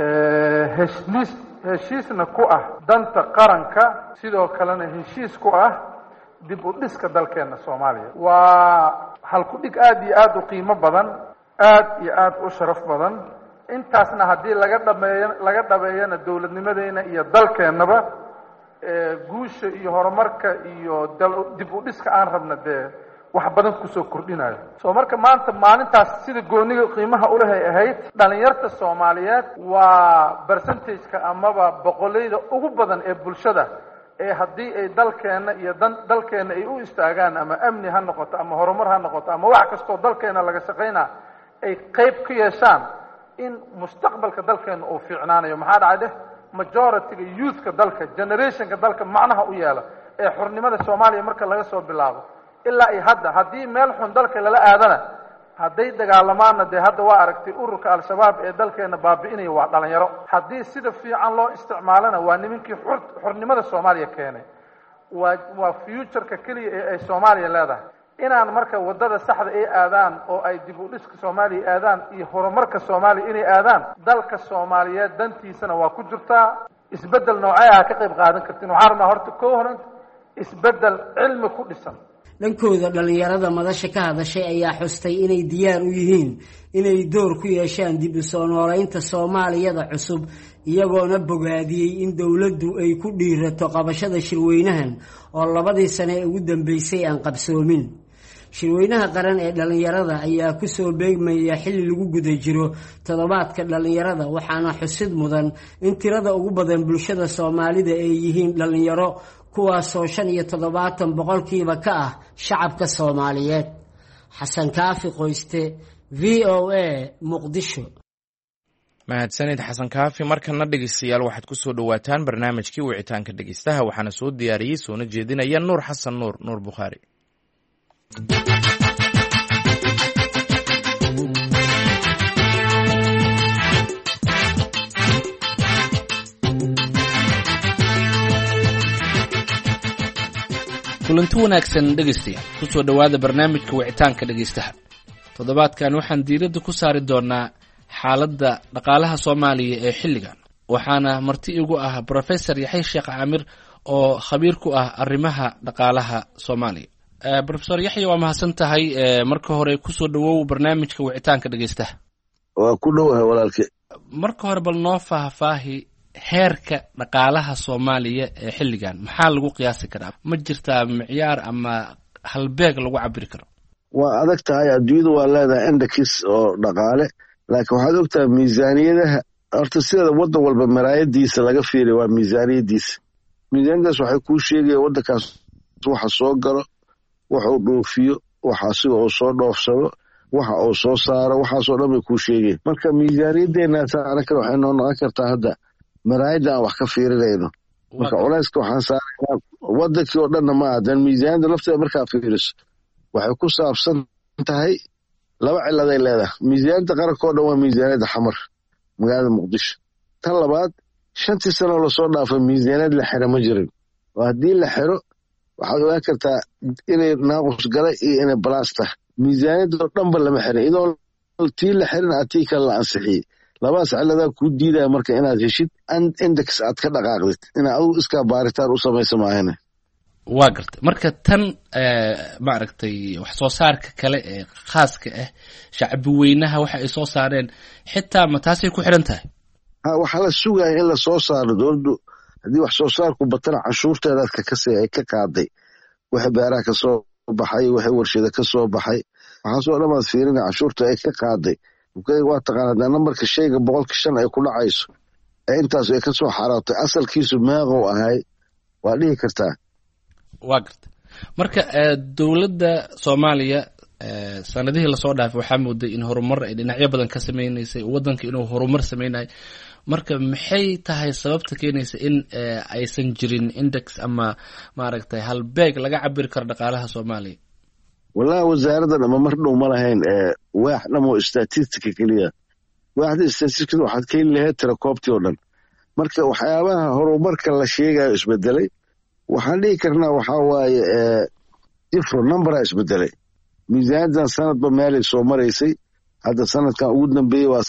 Speaker 15: heshiisna ku ah danta qaranka, sidoo kalena heshiis ku ah dib u dhiska dalkeena Soomaaliya. waa halku dhig aad iyo aad u qiimo badan, aad iyo aad u sharaf badan. intaasna haddii laga dhabeeyana dawladnimadeena iyo dalkeenaba guusha iyo horumarka iyo dib u dhiska aan rabna dee wax badan kusoo kordhinayo. soo marka maanta maalintaas sida gooniga qiimaha u lehay ahayd dhalinyarta Soomaaliyeed waa percentage-ka amaba boqolayda ugu badan ee bulshada ee haddii ay dalkeena iyo dalkeena ay u istaagaan ama amni ha noqoto ama horumar ha noqoto ama wax kastoo dalkeena laga shaqeynaa ay qayb ka yeeshaan in mustaqbalka dalkeena uu fiicnaanayo. maxaa dhacay majority-ga youth-ka dalka, generation-ka dalka macnaha u yeela ee xornimada Soomaaliya marka laga soo bilaabo ilaa ay hadda haddii meel xun dalka lala aadana hadday dagaalamaana dee hadda waa aragtay ururka al-shabaab ee dalkeena baabi'inaya waa dhalinyaro. haddii sida fiican loo isticmaalana waa nimankii xornimada Soomaaliya keenay. waa future-ka keliya ee ay Soomaaliya leedahay. inaan marka wadada saxda ay aadaan oo ay dib u dhiska Soomaaliya aadaan iyo horumarka Soomaaliya inay aadaan, dalka Soomaaliyeed dantiisana waa ku jirtaa. isbedel noocee ah ka qayb qaadan kartiin. waxaan rabnaa horta koo horan isbedel cilmi ku dhisan.
Speaker 14: dhankooda dhalinyarada madasha ka hadashay ayaa xustay inay diyaar u yihiin inay door ku yeeshaan dib u soo noolaynta Soomaaliyada cusub, iyagoona bogaadiyey in dawladdu ay ku dhiirato qabashada shirweynahan oo labadii sane ee ugu dambeysay aan qabsoomin. shirweynaha qaran ee dhallinyarada ayaa kusoo beegmaya xilli lagu guda jiro toddobaadka dhallinyarada waxaana xusid mudan in tirada ugu badan bulshada soomaalida ay yihiin dhallinyaro kuwaasoo 75% ka ah shacabka Soomaaliyeed. Xasan Kaafi Qoyste, VOA, Muqdisho.
Speaker 1: mahadsanid xasan kaafi. markana dhegeystayaal waxaad ku soo dhawaataan barnaamijkii wicitaanka dhegeystaha waxaana soo diyaariyey soona jeedinaya nuur xasan nuur bukhaari.
Speaker 16: kulanti wanaagsan dhegeystayaal ku soo dhowaada barnaamijka wicitaanka dhegeystaha. toddobaadkan waxaan diiradda ku saari doonaa xaaladda dhaqaalaha Soomaaliya ee xilligan waxaana marti igu ah Professor Yaxay Sheekh Caamir oo khabiir ku ah arrimaha dhaqaalaha Soomaaliya. Professor Yaxay waa mahadsan tahay marka hore ku soo dhawow barnaamijka wicitaanka dhegeystaha.
Speaker 17: waa ku dhowahay walaalkay.
Speaker 16: marka hore bal noo faahfaahi heerka dhaqaalaha Soomaaliya ee xilligan maxaa lagu qiyaasi karaa ma jirtaa micyaar ama halbeeg lagu cabiri karo?
Speaker 17: waa adag tahay adduunyadu waa leedahay index oo dhaqaale laakiin waxaad ogtahay miisaaniyadaha horta sida waddan walba maraayadiisa laga fiiriyo waa miisaaniyadiisa. miisaaniyadaas waxay kuu sheegaya waddankaas waxa soo galo waxa uu dhoofiyo waxa asiga uu soo dhoofsado waxa uu soo saaro waxaasoo dhan bay kuu sheegeen. marka miisaaniyadeennaas anaka waxay noo noqon kartaa hadda maraayadda aan wax ka fiirinayno. marka culayska waxaan saaraynaa waddankii oo dhanna ma ahadan miisaaniyadda lafteeda markaa fiiriso waxay ku saabsan tahay laba ciladay leedahay. miisaaniyadda qaranka oo dhan waa miisaaniyadda xamar magaalada muqdisho. tan labaad 5 sano lasoo dhaafay miisaaniyad la xiro ma jirin oo haddii la xiro waxaad ogaan kartaa inay naaqus galay iyo inay balaas tahay. miisaaniyadda oo dhanba lama xirin idoo tii la xirin atii kale la ansixiyey. labadaas ciladaa kuu diidaya marka inaad heshid index aad ka dhaqaaqdid inaad adigu iskaa baaritaan u samaysa maahane.
Speaker 16: waa gartay marka tan maaragtay wax soo saarka kale ee khaaska ah shacbi weynaha waxa ay soo saareen xitaa ma taasay ku xiran tahay?
Speaker 17: waxaa la sugaya in la soo saaro dowladdu haddii wax soo saarku batana canshuurteeda dadka ay ka qaaday wixii beeraha ka soo baxay wixii warshada ka soo baxay waxaasoo dhan baad fiirina canshuurta ay ka qaaday. waa taqaanaa nambarka shayga 5% ay ku dhacayso ee intaas ay ka soo xaraatay asalkiisu meeqow ahay waa dhihi kartaa.
Speaker 16: waa garta marka dowladda Soomaaliya sanadihii lasoo dhaafay waxaa mooday in horumar ay dhinacyo badan ka sameynaysay waddanka inuu horumar sameynayo. marka maxay tahay sababta keenaysa in aysan jirin index ama maaragtay halbeeg laga cabiri karo dhaqaalaha Soomaaliya?
Speaker 17: wallahi wasaaraddan ama mar dhow ma lahayn waax dhamo statistika keliya. waaxda statistika waxaad ka heli lahayd tirakoobtii oo dhan. marka waxyaabaha horumarka la sheegayo isbedelay waxaan dhihi karnaa waxaa waaye ifro numberaa isbedelay. miisaaniyaddan sanadba meelay soo maraysay hadda sanadkan ugu dambeeyey waa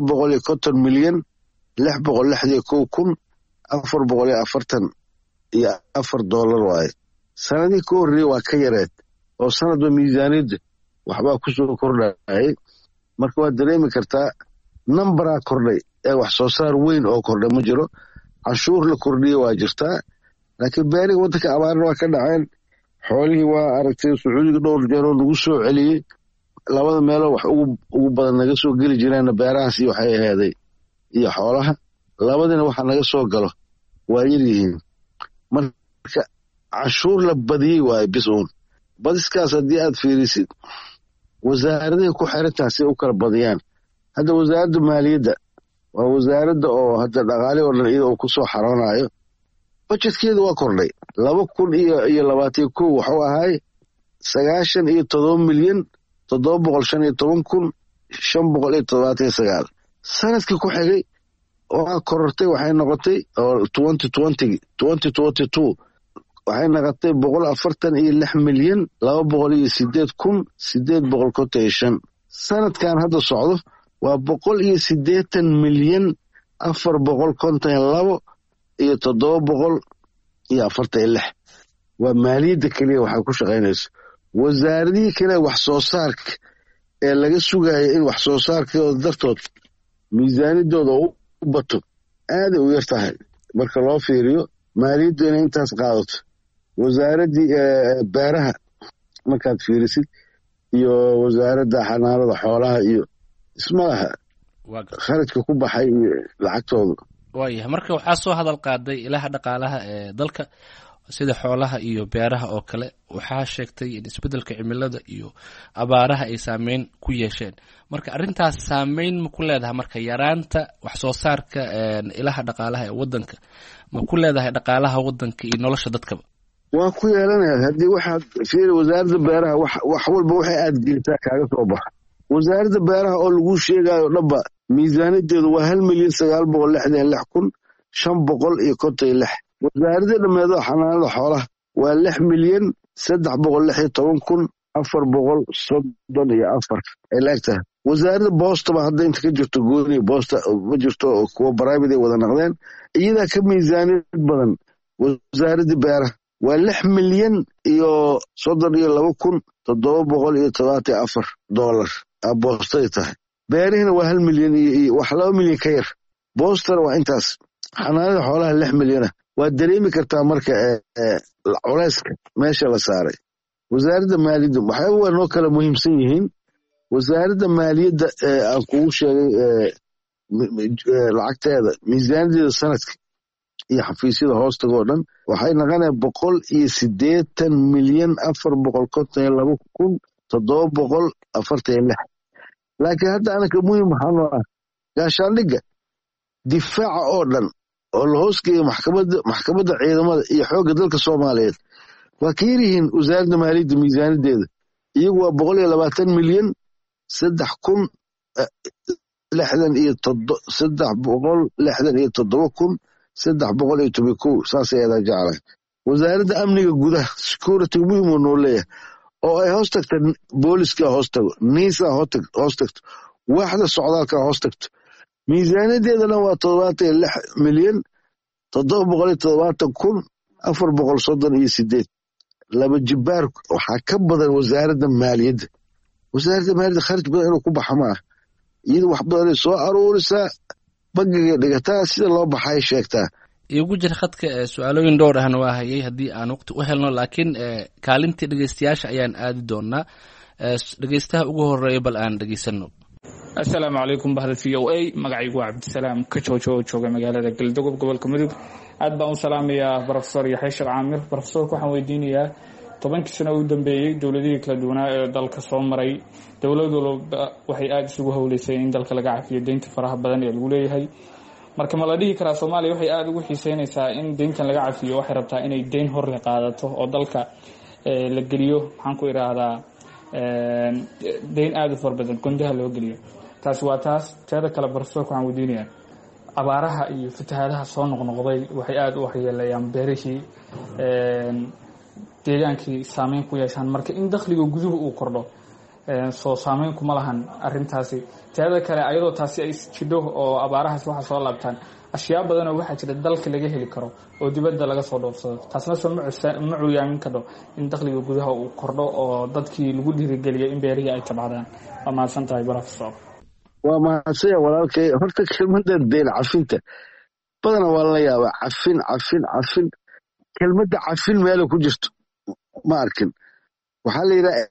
Speaker 17: 950,464,444 waaye. sanadihii ka horreeyey waa ka yareed oo sanadba miisaaniyadda waxbaa ku soo kordhayay. marka waad dareemi kartaa numberaa kordhay ee wax soo saar weyn oo kordhay ma jiro. canshuur la kordhiyey waa jirtaa laakiin beeriga waddanka abaarna waa ka dhaceen. xoolihii waa aragtay sacuudiga dhowr jeeroo lagu soo celiyey. labada meeloo wax ugu badan naga soo geli jireenna beerahaasi waxay aheeday iyo xoolaha. labadina waxa naga soo galo waa yar yihiin. marka canshuur la badiyey waaye bis uun. badiskaas haddii aad fiirisid wasaaradahay ku xirantaha si u kala badiyaan. hadda wasaaradda maaliyadda waa wasaaradda oo hadda dhaqaale oo dhan iyada uu ku soo xaroonayo. bajetkeedu waa kordhay 2021 wuxuu ahay 97,715,579. sanadkii ku xigay waa korortay waxay noqotay 2022 waxay noqotay 146,208,855. sanadkan hadda socdo waa 180,452,746. waa maaliyadda keliya waxay ku shaqaynayso. wasaaradihii kale wax soo saarka ee laga sugaya in wax soo saarkooda dartood miisaaniyaddooda u bato aaday u yar tahay marka loo fiiriyo maaliyaddu inay intaas qaadato. wasaaraddii beeraha markaad fiirisid iyo wasaaradda xanaanada xoolaha iyo ismalaha kharajka ku baxay iyo lacagtooda.
Speaker 16: waayahay marka waxaa soo hadal qaaday ilaha dhaqaalaha ee dalka sida xoolaha iyo beeraha oo kale, waxaa sheegtay in isbeddelka cimilada iyo abaaraha ay saameyn ku yeesheen. marka arrintaas saameyn ma ku leedahay marka yaraanta wax soo saarka ilaha dhaqaalaha ee wadanka ma ku leedahay dhaqaalaha wadanka iyo nolosha dadkaba?
Speaker 17: waa ku yeelanaya haddii waxaad fiiri wasaaradda beeraha wax walba waxay aad gelisaa kaaga soo baxa. wasaaradda beeraha oo lagu sheegayo dhanba miisaaniyadeedu waa 1,966,556. wasaaradda dhammeed oo xanaanada xoolaha waa 6,316,434 ay laegtahay. wasaaradda boostaba hadda inta ka jirto gooni boosta ma jirto oo kuwa private ay wada noqdeen, iyadaa ka miisaaniyad badan. wasaaradda beeraha waa 6,032,774 boostay tahay. beerihina waa 1 milyan iyo wax 2 milyan ka yar. boostana waa intaas. xanaanada xoolaha 6 milyana. waad dareemi kartaa marka culeyska meesha la saaray. wasaaradda maaliyadda waxay waa noo kala muhiimsan yihiin. wasaaradda maaliyadda aan kugu sheegay lacagteeda miisaaniyadeeda sanadka iyo xafiisyada hoostaga oo dhan waxay noqonayaan 180,452,746. laakiin hadda anaka muhiim waxaa noo ah gaashaandhigga difaaca oo dhan oo la hoosgeeya maxkamadda ciidamada iyo xoogga dalka Soomaaliyeed waa ka yaryihiin wasaaradda maaliyadda miisaaniyadeeda. iyagu waa 1,267,367,311 saasay adaa jeclahay. wasaaradda amniga gudaha security muhiim oo noo leeyahay oo ay hoos tagta booliska hoos tago, niisa hoos tagto, waaxda socdaalka hoos tagto. miisaaniyadeedana waa 76,770,438. laba jibaar waxaa ka badan wasaaradda maaliyadda. wasaaradda maaliyadda kharaj badan inuu ku baxa ma ah. iyada wax badanay soo aruurisaa, bangiga dhigataa, sida loo baxay sheegtaa.
Speaker 16: igu jira khadka su-aalooyin dhowr ahna waa hayay haddii aan waqti u helno, laakiin kaalintii dhegeystayaasha ayaan aadi doonaa. dhegeystaha ugu horeeya bal aan dhegeysano.
Speaker 18: assalaamu calaykum bahda v o a magacaygu waa cabdisalaam kajoojo oo jooga magaalada galdogob gobolka mudug. aad baan u salaamayaa brofesor yaxya sheekh caamir. brofesorka waxaan weydiinayaa 10 sano u dambeeyey dowladihii kala duwanaa ee dalka soo maray dowlad walba waxay aad isugu howleysay in dalka laga cafiyo deynta faraha badan ee lagu leeyahay. marka ma la dhihi karaa Soomaaliya waxay aad ugu xiiseynaysaa in deyntan laga cafiyo, waxay rabtaa inay deyn hor la qaadato oo dalka la geliyo, maxaan ku iraahdaa deyn aad u far badan gundaha loo geliyo. taasi waa taas. teeda kale brofesorka waxaan weydiinayaa abaaraha iyo fatahaadaha soo noqnoqday waxay aad u waxyeelayaan beerihii, deegaankii saameyn ku yeeshaan. marka in dakhliga guduhu uu kordho soo saameyn kuma lahan arrintaasi. teeda kale ayadoo taasi ay jidho oo abaarahaas waxa soo laabtaan ashyaa badan oo waxaa jira dalka laga heli karo oo dibadda laga soo dhoofsado. taasna soo ma cuyaamin karo in dakhliga gudaha uu kordho oo dadkii lagu dhiirigeliyo in beerihii ay tabcadaan. waa mahadsan tahay brofesor.
Speaker 17: waa mahadsanya walaalkay. horta kelmadda deyn cafinta badana waa la yaabaa. cafin kelmadda cafin meela ku jirto ma arkin. waxaa la yidhaha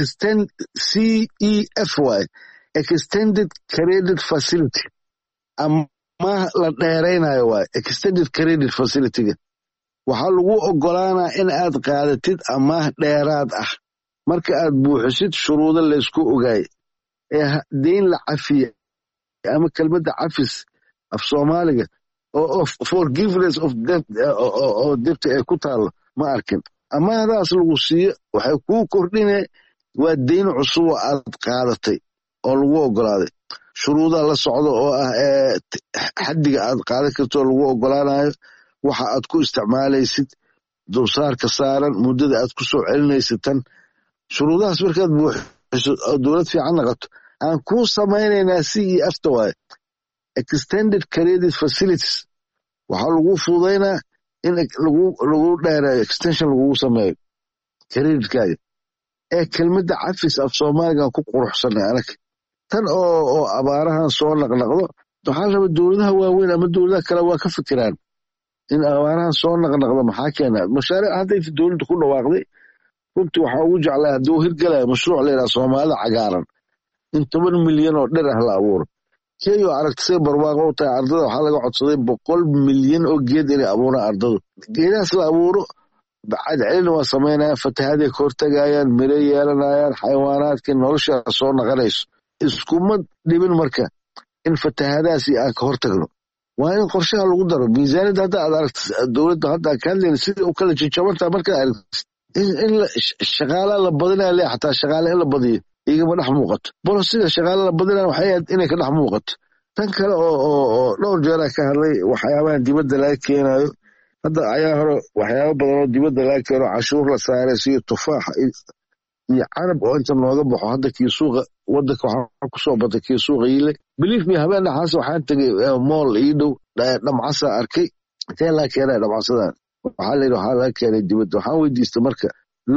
Speaker 17: CEF extended credit facility, ama la dheeraynayo waay extended credit facility-ga. waxaa lagu ogolaanaa in aad qaadatid amaah dheeraad ah marka aad buuxisid shuruudo laysku ogaay. deyn la cafiya ama kelmadda cafis af Soomaaliga oo forgiveness of debt oo debta ay ku taalo ma arkin. amaahdaas lagu siiyo waxay kuu kordhine waa deyn cusub oo aad qaadatay oo lagu ogolaaday. shuruudaa la socdo oo ah xaddiga aad qaadan karto oo lagu ogolaanayo, waxa aad ku isticmaalaysid, dulsaarka saaran, muddada aad ku soo celinaysid. tan shuruudahaas markaad buuxiso oo dowlad fiican noqoto aan kuu samaynaynaa CEF-ta waaye extended credit facilities. waxaa lagu fududaynaa in lagu dheereeyo extension lagugu sameeyo credit-kaaga. kelmadda cafis af Soomaaligan ku quruxsanay anag. tan oo abaarahan soo naqnaqdo waxaa raba dowladaha waaweyn ama dowladaha kale waa ka fikiraan in abaarahan soo naqnaqdo maxaa keena. mashaariic hadday dowladda ku dhawaaqday runtii waxaa ugu jeclaa haddii uu hirgalaya mashruuc layidhaha soomaalida cagaaran in 10 milyan oo dhir ah la abuuro. Kenya oo aragtisay barwaaqo u tahay ardada waxaa laga codsaday 100 milyan oo geed inay abuuraan ardadu. Geedahaas la abuuro bacad celin waa samaynayaan, fatahaday ka hortagayaan, miro yeelanayaan, xayawaanaadkii nolosha soo naqanayso. Iskuma dhibin marka in fatahadaasi aan ka hortagno. waa in qorshaha lagu daro miisaaniyadda hadda aad aragto dowladda hadda ka hadlayna sidii u kala jajabantaa markaad aragto in shaqaalaha la badinaya le xataa shaqaale in la badiyo igama dhex muuqato bolosida shaqaale la badinaya waxay ahayd inay ka dhex muuqato tan kale oo dhowr jeera ka hadlay waxyaabahan dibadda laga keenayo hadda ayaa hore waxyaaba badan oo dibadda laga keeno cashuur la saaray sida tufaaxa iyo canab oo inta nooga baxo hadda kii suuqa wadanka waxaa kusoo batay kii suuqa yile believe me habeen dhaxaas waxaan tegay mool ii dhow dhamcasa arkay intee laa keenay dhamcasadan waxaa layidhi waxaa laga keenay dibadda waxaan weydiistay marka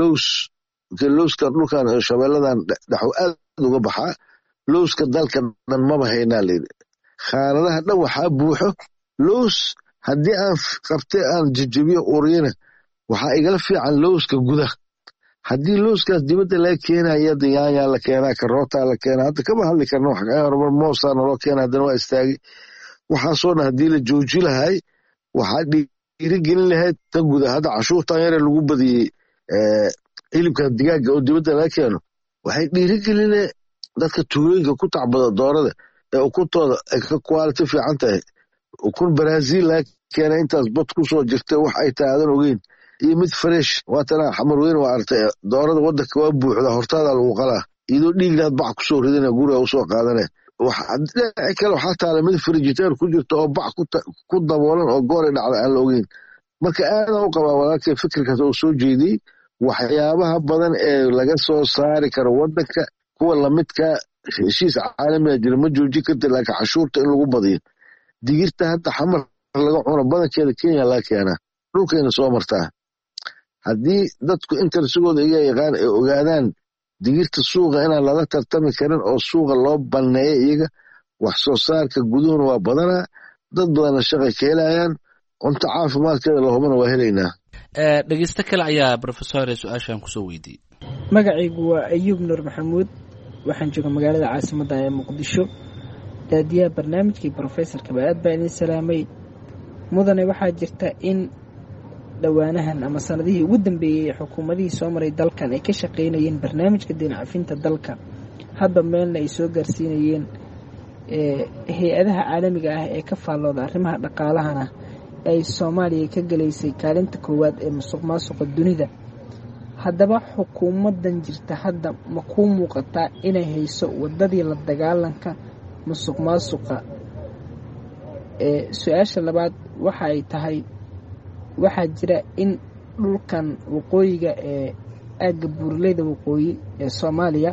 Speaker 17: lowskan dhulkan shabeelladan dhaxu aad uga baxaa lowska dalka dhan maba haynaa layidhi khaanadaha dhan waxaa buuxo lows haddii aan qabtay aan jajabiyo uriyana waxaa igala fiican lowska gudaha haddii lowskaas dibadda laga keenaya yaanyaa la keenaa karootaa la keenaa hadda kama hadli karno horumar moosaa naloo keena haddana waa istaagay waxaasoo dhan haddii la jooji lahay waxaa dhiirigelin lahayd tan guda hadda cashuurtan yare lagu badiyey hilibkan digaaga oo dibadda laga keeno waxay dhiirigeline dadka tuulooyinka ku tacbada doorada ee ukuntooda ay ka quality fiican tahay ukun brazil laga keena intaas bad kusoo jirta wax ay tahay aadan ogeyn iyo mid fresh waatana xamar weyn waa artay doorada wadanka waa buuxda hortaada lagu qalaa iyadoo dhiignaad bac kusoo ridana guriga usoo qaadane dhinaci kale waxaa taala mid frigideer ku jirta oo bac ku daboolan oo goori dhacda aan la ogeyn marka aadan u qabaa walaalkay fikirkaas oo soo jeediyey waxyaabaha badan ee laga soo saari karo wadanka kuwa lamidka heshiis caalamiga jira ma joojin karta laakiin cashuurta in lagu badiyo digirta hadda xamar laga cuno badankeeda kenya laga keenaa dhulkayna soo martaa haddii dadku intersigooda iga yaqaan ay ogaadaan digirta suuqa inaan lala tartami karin oo suuqa loo banneeya iyaga wax soo saarka guduhuna waa badanaa dad badanna shaqay ka helayaan cunto caafimaadkeeda lahubana waa helaynaa
Speaker 16: dhegeysto kale ayaa brofesor su-aashan kusoo weydiiyey
Speaker 19: magacaygu waa ayuub nuur maxamuud waxaan jooga magaalada caasimadda ee muqdisho daadiyaha barnaamijkii brofesorkaba aad baa idin salaamay mudane waxaa jirta in dhowaanahan ama sanadihii ugu dambeeyey xukuumadihii soo maray dalkan ay ka shaqaynayeen barnaamijka deen cafinta dalka hadba meelna ay soo gaarsiinayeen hay-adaha caalamiga ah ee ka faallooda arrimaha dhaqaalahana ay soomaaliya ka gelaysay kaalinta koowaad ee musuq maasuqa dunida haddaba xukuumadan jirta hadda ma kuu muuqataa inay hayso wadadii la dagaalanka musuq maasuqa su-aasha labaad waxa ay tahay waxaa jira in dhulkan waqooyiga ee aagga buuraleyda waqooyi ee soomaaliya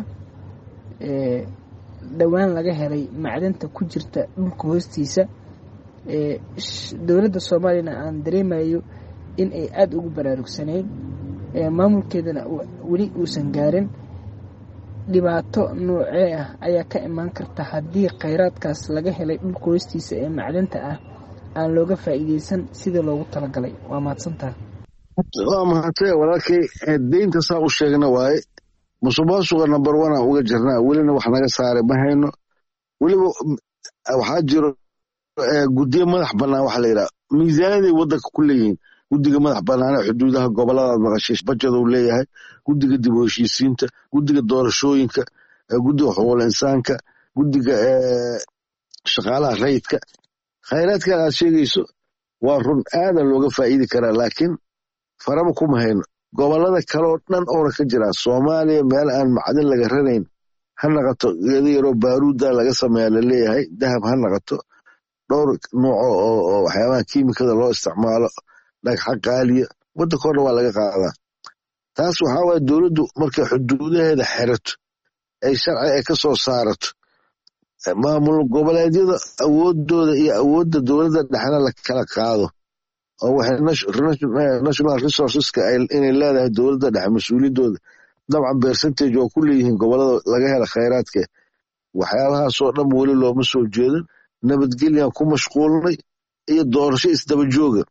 Speaker 19: dhowaan laga helay macdanta ku jirta dhulka hoostiisa dowladda soomaaliyana aan dareemayo in ay aada ugu baraarugsanayn maamulkeedana weli uusan gaarin dhibaato noocee ah ayaa ka imaan karta haddii khayraadkaas laga helay dhulka hoostiisa ee macdanta ah aan looga faa'iidaysan sidii loogu talagalay waa mahadsantaha
Speaker 17: waa mahadtay walaalkay deynta saa u sheegna waaye musuqmaasuqa number one aan uga jirnaa welina wax naga saaray ma hayno weliba waxaa jiro guddiyo madax bannaan waxa la yidhaha miisaaniyaday waddanka ku leeyihiin guddiga madax bannaane xuduudaha gobolladaad maqashay bajaduu leeyahay guddiga dib u heshiisiinta guddiga doorashooyinka guddiga xuquuqul insaanka guddiga shaqaalaha rayidka khayraadkan aad sheegayso waa run aadan looga faa'iidi karaa laakiin faraba kuma hayno gobollada kaleoo dhan oona ka jiraa soomaaliya meel aan macdin laga ranayn ha naqato geeda yaroo baaruudda laga sameeya laleeyahay dahab ha naqato dhowr nooco oo waxyaabaha kiimikada loo isticmaalo dhagxa qaaliya waddanka o dhan waa laga qaadaa taas waxaa waaya dowladdu markay xuduudaheeda xerato ay sharci ay ka soo saarato maamul goboleedyada awoodooda iyo awoodda dowladda dhexna la kala qaado oo waxay national resourceska inay leedahay dowladda dhexe mas-uuliyadooda dabcan percentage oo ku leeyihiin gobollada laga hela khayraadka waxyaabahaasoo dhan weli looma soo jeedin nabadgelyan ku mashquulnay iyo doorasho isdaba jooga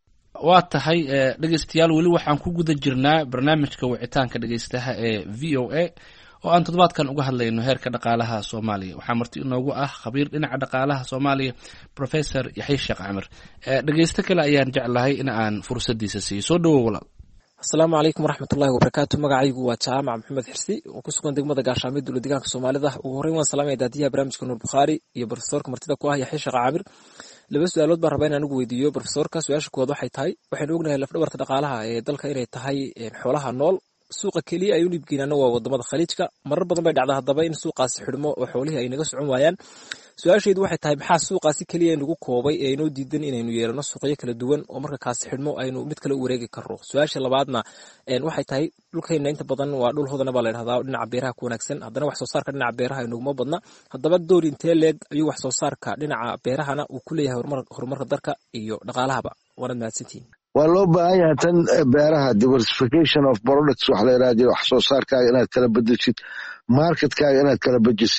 Speaker 16: waa tahay dhegeystayaal weli waxaan ku guda jirnaa barnaamijka wicitaanka dhegeystaha ee v o a oo aan toddobaadkan uga hadlayno heerka dhaqaalaha soomaaliya. waxaa marti inoogu ah khabiir dhinaca dhaqaalaha soomaaliya professor yaxye sheekh camir. dhegeysto kale ayaan jeclahay in aan fursadiisa siiyo. soo dhawow walaal.
Speaker 20: asalaamu calaykum waraxmatullahi wabarakaatu. magacaygu waa jaamac maxamed xirsi oo ku sugan degmada gaashaamyo dowla deegaanka soomaalida. ugu horreyn waan salaamaya daadiyaha barnaamijka nuur bukhaari iyo profesorka martida ku ah yaxye sheekh camir. laba su-aalood baan rabaa in aan ugu weydiiyo profesorka. su-aasha koowaad waxay tahay, waxaynu ognahay lafdhabarta dhaqaalaha ee dalka inay tahay xoolaha nool. suuqa keliya ay u dhiibgeenaana waa wadamada khaliijka. marar badan bay dhacda haddaba in suuqaasi xidhmo oo xoolihii ay naga socon waayaan. su-aashaydu waxay tahay, maxaa suuqaasi keliya nagu koobay ee inoo diidan inaynu yeelano suuqyo kala duwan oo marka kaasi xidhmo aynu mid kale u wareegi karno? su-aasha labaadna waxay tahay, dhulkayna inta badan waa dhul hodana baa la dhahdaa dhinaca beeraha ku wanaagsan, haddana wax soo saarka dhinaca beeraha inaguma badna. haddaba door intee leeg ayuu wax soo saarka dhinaca beerahana uu ku leeyahay horumarka dalka iyo dhaqaalahaba? waanad mahadsantihiin.
Speaker 17: waa loo baahan yahay tan beeraha diversification of products waxa la yidhaha wax soo saarkaaga inaad kala bedeshid, marketkaaga inaad kala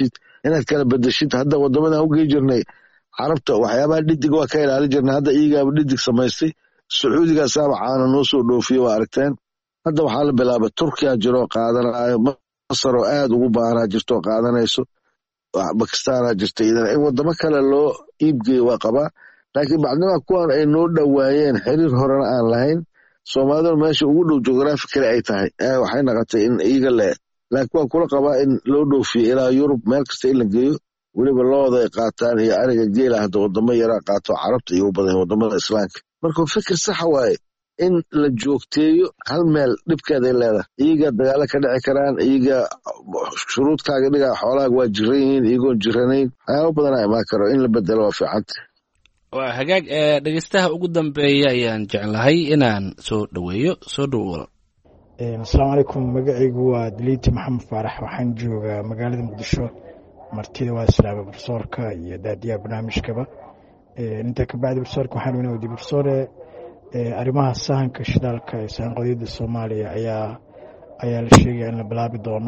Speaker 17: bedeshid. hadda wadamadan ugey jirnay carabta waxyaabaha dhidig waa ka ilaali jirnay, hadda iyagaaba dhidig samaystay. sacuudigaasaaba caana noo soo dhoofiye waa aragteen. hadda waxaa la bilaabay turkiya jiroo qaadanayo, masar oo aad ugu baahanaa jirto qaadanayso, bakistaanaa jirta idan in wadamo kale loo iibgeeyo waa qabaa. laakiin bacdama kuwan ay noo dhowaayeen xiriir horena aan lahayn, soomaaliduna meesha ugu dhow geography kale ay tahay waxay naqotay in iyaga laakiin waan kula qabaa in loo dhoofiyo ilaa yurub meel kasta in la geeyo. weliba looda ay qaataan iyo ariga geela hadda wadamo yaraa qaato carabta iyo u badan wadamada islaamka. marka fikir saxa waaye in la joogteeyo hal meel dhibkeeday leedahay. iyaga dagaalo ka dhici karaan, iyaga shuruudkaaga dhigaa xoolahaaga waa jiran yihiin, iyagoon jiranayn waxyaaba badanaa imaan karo. in la bedelo waa fiicanta.
Speaker 16: waa hagaag. dhegeystaha ugu dambeeya ayaan jeclahay inaan soo dhaweeyo. soo dhowo walaal.
Speaker 21: asalaamu calaykum. magacaygu waa daliiti maxamed faarax, waxaan joogaa magaalada muqdisho. martida waa islaama profesorka iyo daadiyaha barnaamijkaba. intaa kabacdi profesorka waxaan weyna weydiye profesore, arrimaha sahanka shidaalka ee sahan qodiyada soomaaliya ayaa la sheegaya in la bilaabi doono.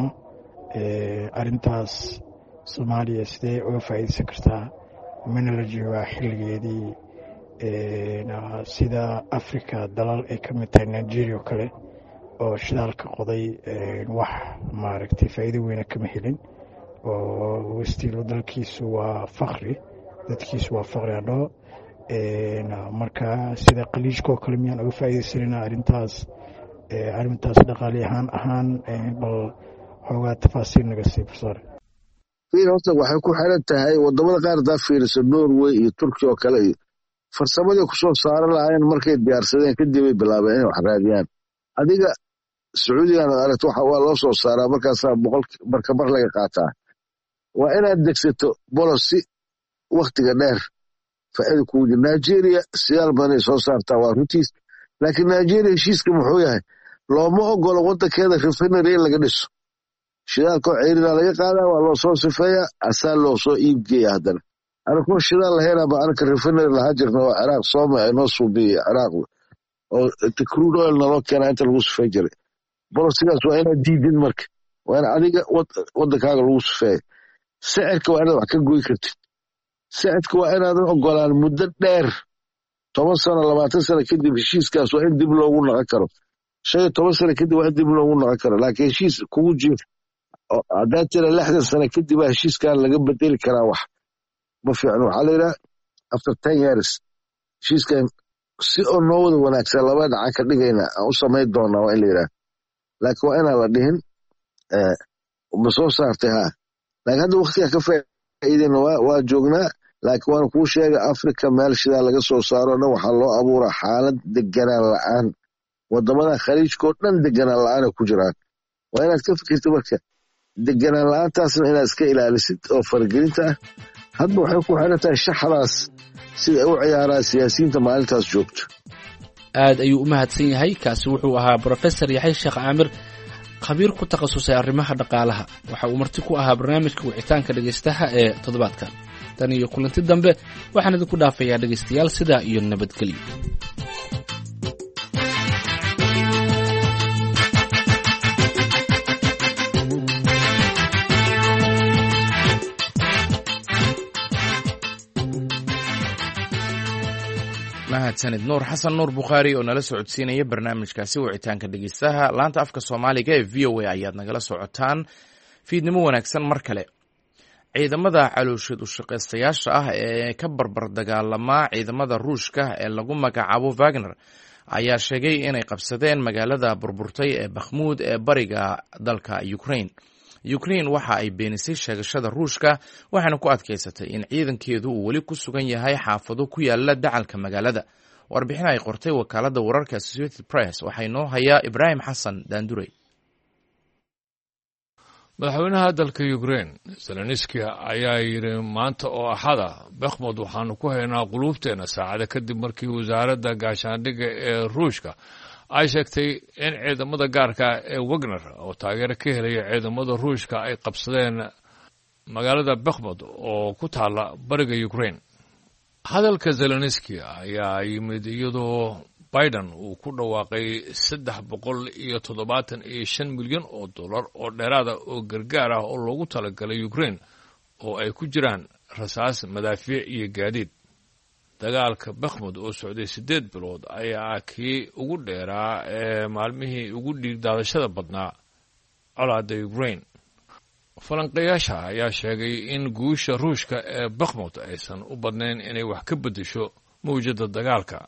Speaker 21: arrintaas soomaaliya sidee uga faa'iideysan kartaa? mana la joogaa xilligeedii sida africa dalal ay ka mid tahay nigeria oo kale oo shidaalka qoday wax maaragtay faa'iido weyna kama helin, oo westiilo dalkiisu waa fakri, dadkiisu waa fakri andho. marka sida khaliijka oo kale miyaan uga faa'iideysanayna arrintaas dhaqaali ahaan bal xoogaa tafaasiil naga sii profesor.
Speaker 17: horta waxay ku xiran tahay wadamada qaar hadaa fiiriso norway iyo turkiya oo kale iyo farsamadii kusoo saaran lahaayeen markay diyaarsadeen kadib ay bilaabeen inay wax raadiyaan. adiga sacuudigan ad aragto waa loo soo saaraa, markaasaa barkabar laga qaataa. waa inaad degsato bolosi waktiga dheer faa'iida kugu jira. nigeria siyaal badanay soo saartaa waa runtiis, laakiin nigeria heshiiska muxuu yahay? looma ogolo wadankeeda refinery in laga dhiso. shidaalkoo ceyrina laga qaadaa, waa loo soo sifeeyaa, asaa loo soo iibgeeya. haddana anakoo shidaal lahaynaba anaka refinery lahaa jirna oo ciraaq sooma ay noo suubiyey ciraaq oo crude oil naloo keenaa inta lagu sifey jiray. bolosigaas waa inaad diidin, marka waa in adiga wadankaaga lagu sifeeya. sicirka waa inaad wax ka goy kartid. sicirka waa inaadan ogolaan muddo dheer 10 sano 20 sano kadib heshiiskaas waa in dib loogu noqon karo. 15 sano kadib waa in dib loogu noqon karo. laakiin heshiis kugu jiro haddaa tira 60 sano kadib waa heshiiskan laga bedeli karaa wax ma fiicno. waxaa la yidhaha after 10 years heshiiskan si oo noo wada wanaagsan laba dhacan ka dhigayna aan u samayn doonaa waa in la yidhaha. laakiin waa inaan la dhihin ma soo saartay ha. laakiin hadda waktiga ka faa'iidayna waa joognaa. laakiin waana kuu sheega africa meel shidaa laga soo saaro dhan waxaa loo abuuraa xaalad deganaan la-aan. wadamada khaliijkao dhan deganaan la-aana ku jiraan. waa inaad ka fikirta marka deganaan la-aantaasna inaad iska ilaalisid oo faragelinta ah. hadba waxay ku xiran tahay shaxdaas sida u ciyaaraan siyaasiyiinta maalintaas joogto.
Speaker 16: aad ayuu u mahadsan yahay. kaasi wuxuu ahaa professor yaxye sheekh camir, khabiir ku takhasusay arrimaha dhaqaalaha. waxa uu marti ku ahaa barnaamijka wicitaanka dhegeystaha ee toddobaadkan. tan iyo kulanti dambe waxaan idinku dhaafayaa dhegeystayaal sidaa iyo nabadgelyo.
Speaker 1: mahadsanid nuur xasan nuur bukhaari oo nala socodsiinaya barnaamijkaasi wicitaanka dhegeystaha laanta afka soomaaliga ee v o a ayaad nagala socotaan fiidnimo wanaagsan mar kale ciidamada caloosheed ushaqaystayaasha ah ee ka barbar dagaalama ciidamada ruushka ee lagu magacaabo wagner ayaa sheegay inay qabsadeen magaalada burburtay ee bakhmuud ee bariga dalka ukraine ukraine waxa ay beenisay sheegashada ruushka waxaana ku adkaysatay in ciidankeedu uu weli ku sugan yahay xaafado ku yaala dacalka magaalada warbixin ay qortay wakaalada wararka Associated Press waxay noo hayaa Ibrahim Xasan Daandurey.
Speaker 5: madaxweynaha dalka Ukraine Zelensky ayaa yiri maanta oo axada Bakhmud waxaanu ku haynaa qulubteena saacada kadib markii wasaaradda gaashaandhigga ee ruushka ay sheegtay in ciidamada gaarka ee Wagner oo taageero ka helaya ciidamada ruushka ay qabsadeen magaalada Bakhmud oo ku taala bariga Ukraine. hadalka Zelensky ayaa yimid iyadoo Biden uu ku dhawaaqay 375 milyan oo dollar oo dheeraad ah oo gargaar ah oo loogu talagalay Ukraine oo ay ku jiraan rasaas madaafiic iyo gaadiid. dagaalka Bakhmud oo socday 8 bilood ayaa kii ugu dheeraa ee maalmihii ugu dhiigdaadashada badnaa colaadda Ukraine. falanqeeyaasha ayaa sheegay in guusha ruushka ee Bakhmud aysan u badnayn inay wax ka beddesho mawjadda dagaalka.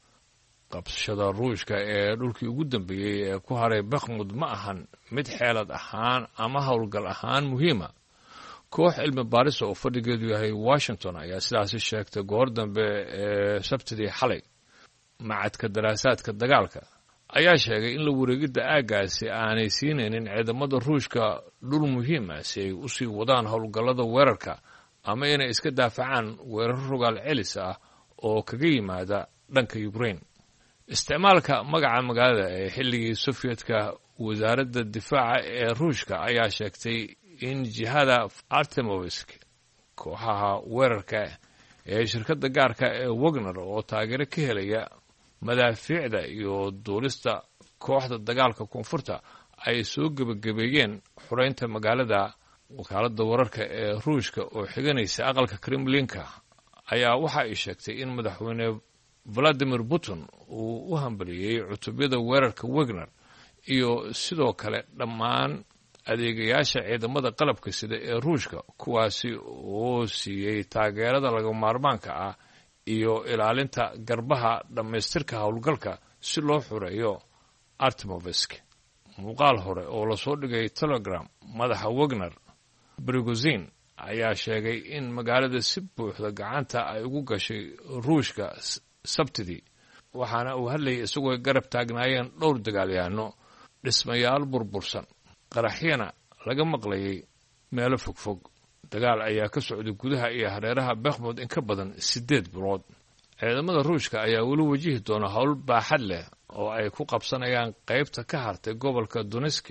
Speaker 5: qabsashada ruushka ee dhulkii ugu dambeeyay ee ku haray Bakhmud ma ahan mid xeelad ahaan ama howlgal ahaan muhiima. koox cilmi baaris oo fadhigeedu yahay Washington ayaa sidaasi sheegtay goor dambe ee Sabtidii xalay. macadka daraasaadka dagaalka ayaa sheegay in la wareegidda aagaasi aanay siinaynin ciidamada ruushka dhul muhiim ah si ay u sii wadaan howlgallada weerarka ama inay iska daafacaan weerar rogaal celis ah oo kaga yimaada dhanka Ukraine. isticmaalka magaca magaalada ee xilligii Sovietka wasaaradda difaaca ee ruushka ayaa sheegtay in jihada Artemovsk kooxaha weerarka ee shirkadda gaarka ee Wagner oo taageero ka helaya madaafiicda iyo duulista kooxda dagaalka koonfurta ay soo gebagabeeyeen xureynta magaalada. wakaaladda wararka ee ruushka oo xiganaysa aqalka Kremlinka ayaa waxa ay sheegtay in madaxweyne Vladimir Putin uu u hambaliyey cutubyada weerarka Wagner iyo sidoo kale dhammaan adeegayaasha ciidamada qalabka sida ee ruushka kuwaasi oo siiyey taageerada laga maarmaanka ah iyo ilaalinta garbaha dhammaystirka howlgalka si loo xureeyo Artemovsk. muuqaal hore oo la soo dhigay Telegram madaxa Wagner Prigozhin ayaa sheegay in magaalada si buuxda gacanta ay ugu gashay ruushka Sabtidii waxaana uu hadlayay isagoo garab taagnaayeen dhowr dagaalyahanno dhismayaal burbursan qaraxyana laga maqlayay meelo fogfog. dagaal ayaa ka socday gudaha iyo hareeraha Bakhmud in ka badan 8 bilood. ciidamada ruushka ayaa weli wajihi doona howl baaxad leh oo ay ku qabsanayaan qaybta ka hartay gobolka Donetsk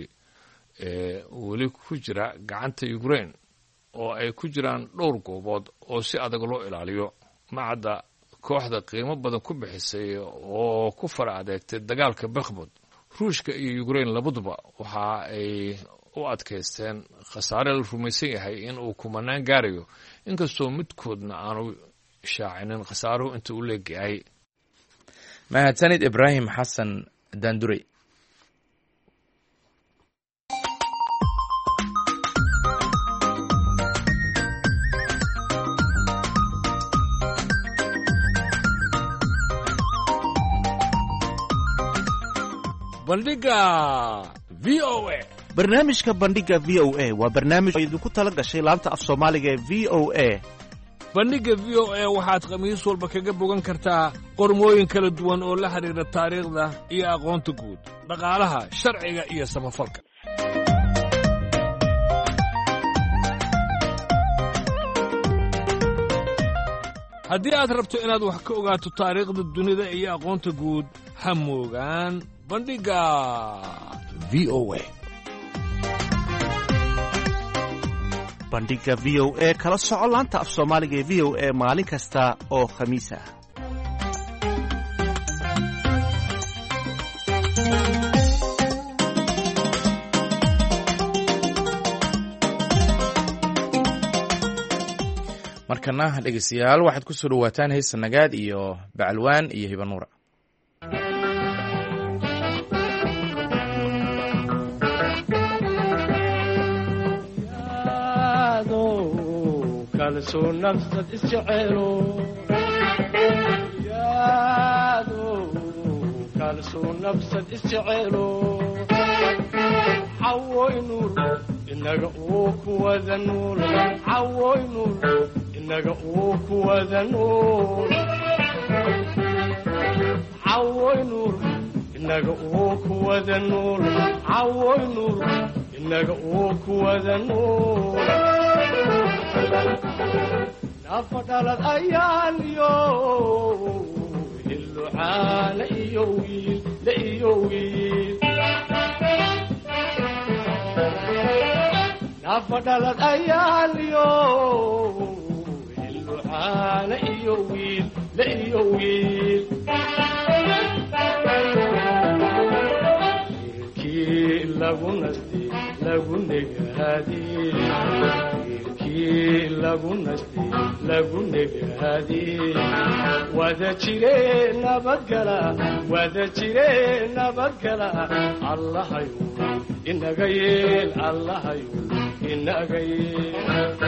Speaker 5: ee weli ku jira gacanta Ukraine oo ay ku jiraan dhowr goobood oo si adag loo ilaaliyo. macadda kooxda qiimo badan ku bixisay oo ku fara adeegtay dagaalka Bakhmud. ruushka iyo Ukraine labaduba waxa ay u adkaysteen khasaare la rumaysan yahay in uu kumanaan gaarayo inkastoo midkoodna aanu shaacinin khasaaruhu inta uu leeyahay.
Speaker 1: mahadsanid Ibrahim Xasan Daandurey.
Speaker 5: bandhiga VOA.
Speaker 22: barnaamijka bandhiga VOA waa barnaamij oo idinku tala gashay laanta af Soomaaliga ee VOA.
Speaker 5: bandhiga VOA waxaad khamiis walba kaga bogan kartaa qormooyin kala duwan oo la xiriira taariikhda iyo aqoonta guud, dhaqaalaha, sharciga iyo samafalka. haddii aad rabto inaad wax ka ogaato taariikhda dunida iyo aqoonta guud, ha moogaan bandhiga VOA.
Speaker 22: bandhiga VOA kala soco laanta af Soomaaliga ee VOA maalin kasta oo khamiis ah.
Speaker 1: markana dhegeystayaal waxaad ku soo dhawaataan heesa nagaad iyo bacalwaan iyo hibanuura.
Speaker 4: kalsoo nafsad isjecelo yaado kalsoo nafsad isjecelo cawoy nuur inaga uu ku wada nuul cawoy nuur inaga uu ku wada nuul cawoy nuur inaga uu ku wada nuul cawoy nuur inaga uu ku wada nuul nafadhalad ayaan iyo hillucaana iyo wiil la iyo wiil nafadhalad ayaan iyo hillucaana iyo wiil la iyo wiil wiilkii lagu nasti lagu negaadii lagu nasti lagu negaadii wada jire nabadgala wada jire nabadgala allahayu inaga yeel allahayu inaga yeel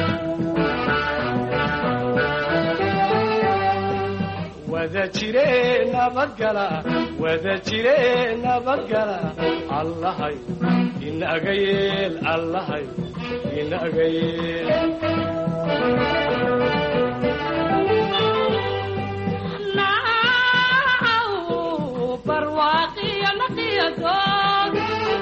Speaker 4: wada jire nabadgala wada jire nabadgala allahayu inaga yeel allahayu inaga yeel barwaaqiyo naqiyadood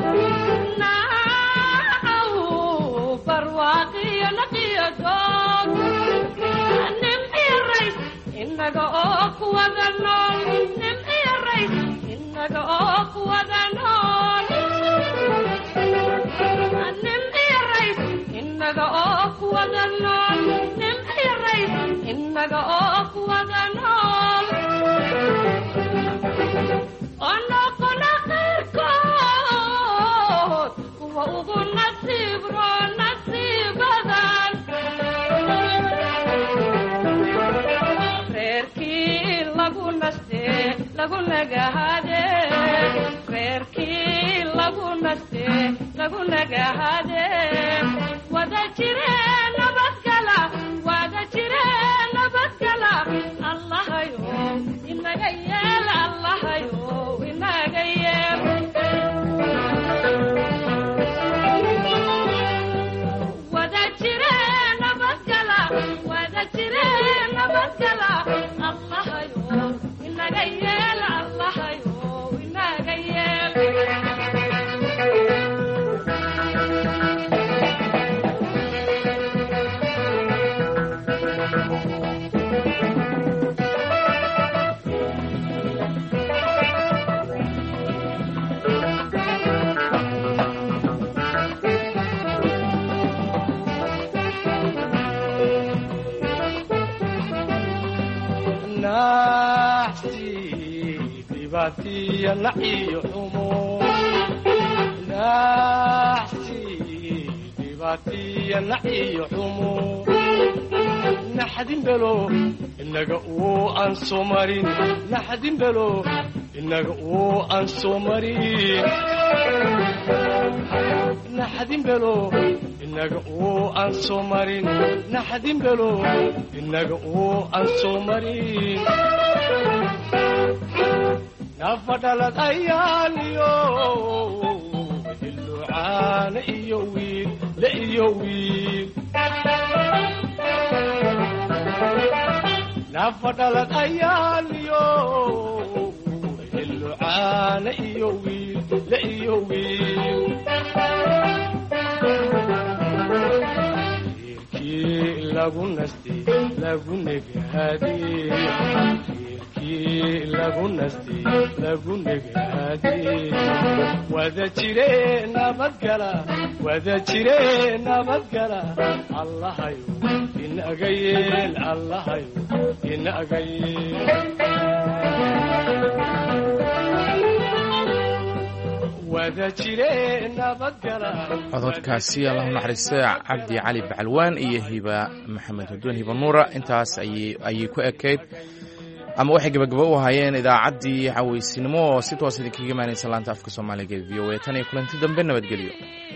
Speaker 4: barwaaqiyo naqiyadood nimciyo rays inaga oo ku wada nool nimciyo rays inaga oo ku wada nool nimciyo rays inaga oo ku wada nool nimciyo rays inaga oo ku wada nool onoqona qayrkood kuwa ugu nasiibro nasiibadan reerkii lagu naste lagu nagahade reerkii lagu naste lagu nagahade wada jire nabadgala wada jire nabadgala allahayo inaga yeel allahayo inaga yeel wada jire nabadgala wada jire nabadgala allahayo inaga yeel allahayo inaga yeel dhibaatiya naciyo xumo naxsi dhibaatiya naciyo xumo naxdin belo inaga uu aan soo marin naxdin belo inaga uu aan soo marin naxdin belo inaga uu aan soo marin naxdin belo inaga uu aan soo marin nafadhalad ayaan iyo hillucaana iyo wiil la iyo wiil nafadhalad ayaan iyo hillucaana iyo wiil la iyo wiil wiilkii lagu nasti lagu negaadii lagu nasti lagu negaadii wada jire nabadgala wada jire nabadgala allahayo inaga yeel allahayo inaga yeel wada jire nabadgala
Speaker 1: cododkaasi allahu naxariistay cabdi cali bacalwaan iyo hiba maxamed hudoon hiba nuura intaas ayay ku ekayd ama waxay gabagabo u ahaayeen idaacaddii xaweysinimo oo si toos idinkaga imaanaysa laanta afka soomaaliga ee v o a tan iyo kulanti dambe nabadgelyo